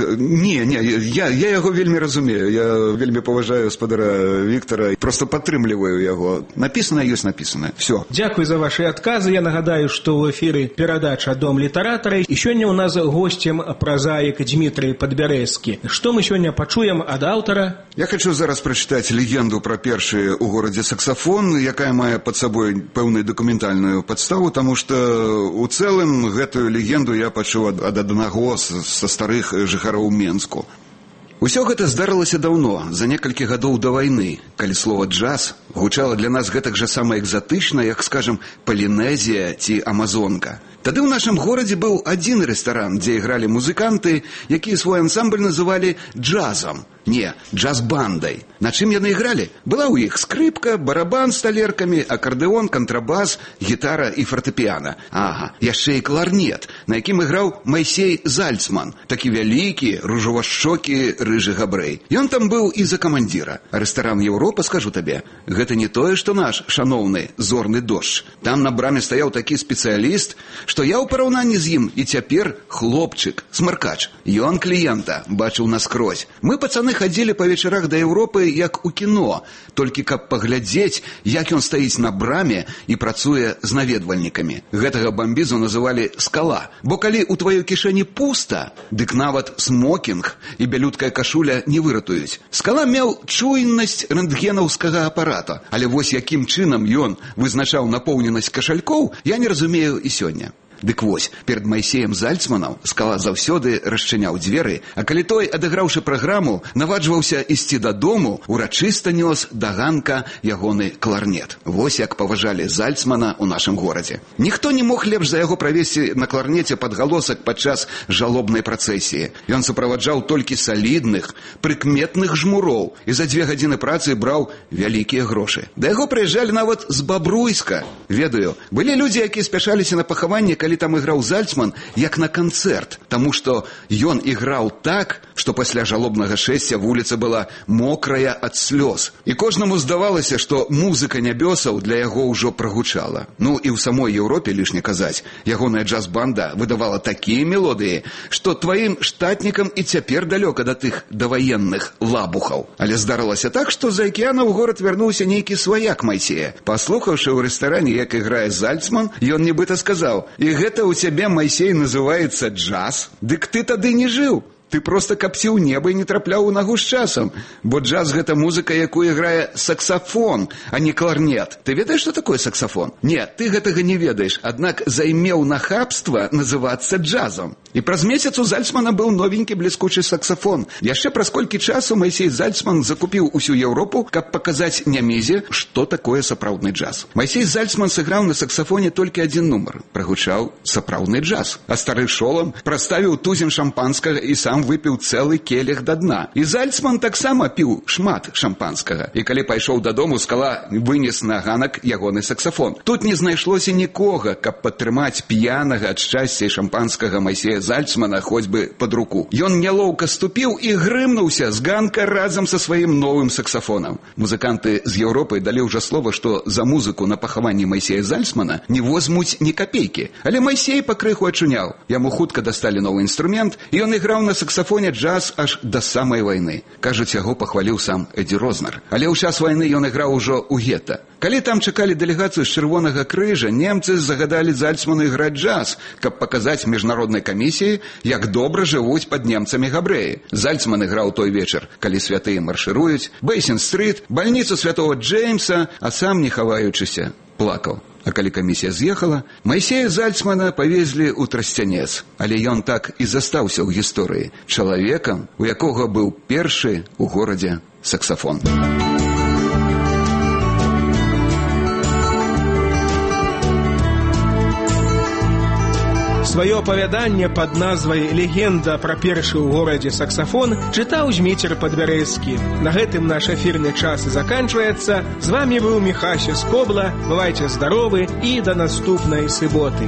Не, я яго вельмі разумею. Я вельмі паважаю спадара Віктора, проста падтрымліваю яго. Напісана ёсць напісана. Всё. Дзякуй за ваши адказы. Я нагадаю, што ў эфіры перадача «Дом літаратара». І сёння ў нас госцем празаік Дмітрый Падбярэзкі. Што мы сёння пачуем ад аўтара? Я хочу зараз прачытаць легенду пра першы ў горадзе саксафон, якая мае пад сабой пэўную дакументальную падставу, таму што у цэлым гэтую легенду я пачуў ад аднаго са старых жыхароў Менску. Усё гэта здарылася даўно, за некалькі гадоў да вайны, калі слова «джаз» гучала для нас гэтак жа сама экзатычна, як, скажам, Палінезія ці Амазонка. Тады ў нашым горадзе быў адзін рэстаран, дзе ігралі музыканты, якія свой ансамбль называлі джазам. Не, джаз-бандай. На чым яны ігралі? Была ў іх скрыпка, барабан з талеркамі, акардэон, кантрабас, гітара і фартэпіяна. Ага, яшчэ і кларнет, на якім іграў Майсей Зальцман, такі вялікі, ружавашчокі рыжы габрэй. Ён там быў і за камандзіра. А рэстаран Еўропа, скажу табе, гэта не тое, што наш шаноўны зорны дождж. Там на браме стаяў такі спецыяліст, што я ў параўнанні з ім і цяпер хлопчык, смаркач. Ён кліента бачыў наскрозь. Мы, пацаны, хадзілі па вечарах да Еўропы як у кіно, толькі каб паглядзець, як ён стаіць на браме і працуе з наведвальнікамі. Гэтага бамбізу называлі «скала». Бо калі ў тваёй кішэні пуста, дык нават смокінг і бялюткая кашуля не выратуюць. Скала меў чуйнасць рэнтгенаўскага апарата, але вось якім чынам ён вызначаў напоўненасць кашалькоў, я не разумею і сёння. Дык вось, перад Майсеем Зальцманам Скала заўсёды расчыняў дзверы, а калі той, адыграўшы праграму, наваджваўся ісці дадому, урачыста нёс да ганка ягоны кларнет. Вось як паважалі Зальцмана ў нашым горадзе. Ніхто не мог лепш за яго правесці на кларнеце падгалосак падчас жалобнай працэсіі. Ён суправаджаў толькі салідных, прыкметных жмуроў і за 2 гадзіны працы браў вялікія грошы. Да яго прыязджалі нават з Бабруйска. Ведаю, былі людзі, якія спяшаліся на пахаванне, калі там іграў Зальцман, як на канцэрт, таму што ён іграў так, што пасля жалобнага шэсця вуліца была мокрая ад слёз. І кожнаму здавалася, што музыка нябёсаў для яго ўжо прагучала. Ну і ў самой Еўропе, лішне казаць, ягоная джаз-банда выдавала такія мелодыі, што тваім штатнікам і цяпер далёка да тых даваенных лабухаў. Але здарылася так, што з акіяна ў горад вярнуўся нейкі сваяк Майсея. Паслухаўшы ў рэстаране, як іграе Зальцман, ён нібыта сказаў: «І гэта ў цябе, Майсей, называецца джаз? Дык ты тады не жыў. Ты проста капціў неба і не трапляў у нагу з часам. Бо джаз – гэта музыка, якую іграе саксафон, а не кларнет. Ты ведаеш, што такое саксафон? Не, ты гэтага не ведаеш, аднак займеў нахабства называцца джазом». І праз месяц у Зальцмана быў новенькі бліскучы саксафон. Яшчэ праз колькі часу Майсей Зальцман закупіў усю Еўропу, каб паказаць нямезе, што такое сапраўдны джаз. Майсей Зальцман сыграў на саксафоне толькі адзін нумар. Прагучаў сапраўдны джаз. А стары Шолам праставіў тузін шампанскага і сам выпіў цэлы келіх да дна. І Зальцман таксама піў шмат шампанскага. І калі пайшоў дадому, Скала вынес на ганак ягоны саксафон. Тут не знайшлося нікога, каб падтрымаць п'янага ад шчасця і шампанскага Майсея Зальцмана хоць бы пад руку. Ён нялоўка ступіў і грымнуўся з ганка разам са сваім новым саксафонам. Музыканты з Еўропы далі ўжо слова, што за музыку на пахаванні Майсея Зальцмана не возьмуць ні капейкі. Але Майсей пакрыху ачуняў. Яму хутка дасталі новы інструмент, і ён іграў на саксафоне джаз аж да самай вайны. Кажуць, яго пахваліў сам Эдді Рознер. Але ў час вайны ён іграў ужо ў гета. Калі там чакалі дэлегацыю з Чырвонага крыжа, немцы загадалі Зальцману іграць джаз, каб паказаць міжнароднай камісіі, як добра жывуць пад немцамі габрэі. Зальцман іграў той вечар, калі святыя маршыруюць, Бейсін-стрыт, бальніцу святого Джеймса, а сам, не хаваючыся, плакаў. А калі камісія з'ехала, Майсея Зальцмана павезлі ў Трасцянец. Але ён так і застаўся ў гісторыі чалавекам, у якога быў першы ў горадзе саксафон. Свое апавяданне пад назвай «Легенда пра першы ў горадзе саксафон» чытаў Зміцер Падбярэзскі. На гэтым наш эфірны час заканчваецца. З вами быў Міхася Скобла. Бывайце здаровы і да наступнай суботы.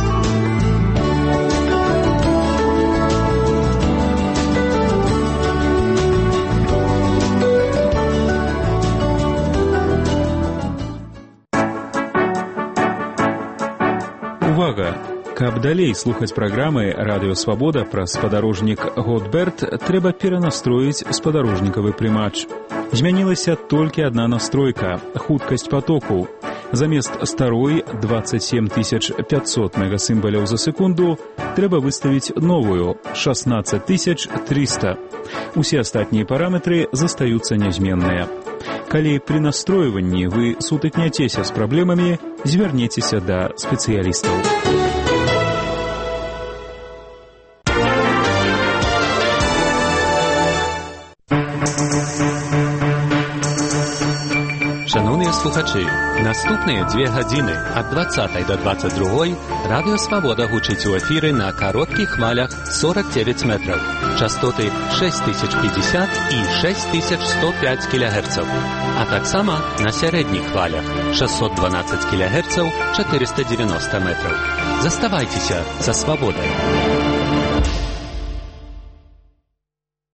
Увага! Каб далей слухаць праграмы «Радыё Свабода» пра спадарожнік Готберт, трэба перанастроіць спадарожнікавы прымач. Змянілася толькі адна настройка – хуткасць патоку. Замест старой 27 500 мегасімбаляў за секунду трэба выставіць новую – 16 300. Усе астатнія параметры застаюцца нязменныя. Калі пры настройванні вы сутыкняцеся з праблемамі, звярнецеся да спецыялістаў. Шановні слухачі, наступні 2 години від 20 до 22 Радіо Свобода гучить у ефірі на коротких хвалях 49 метрів, частоти 6050 і 6105 кГц, а так само на середніх хвалях 612 кГц, 490 метрів. Заставайтеся за свободою.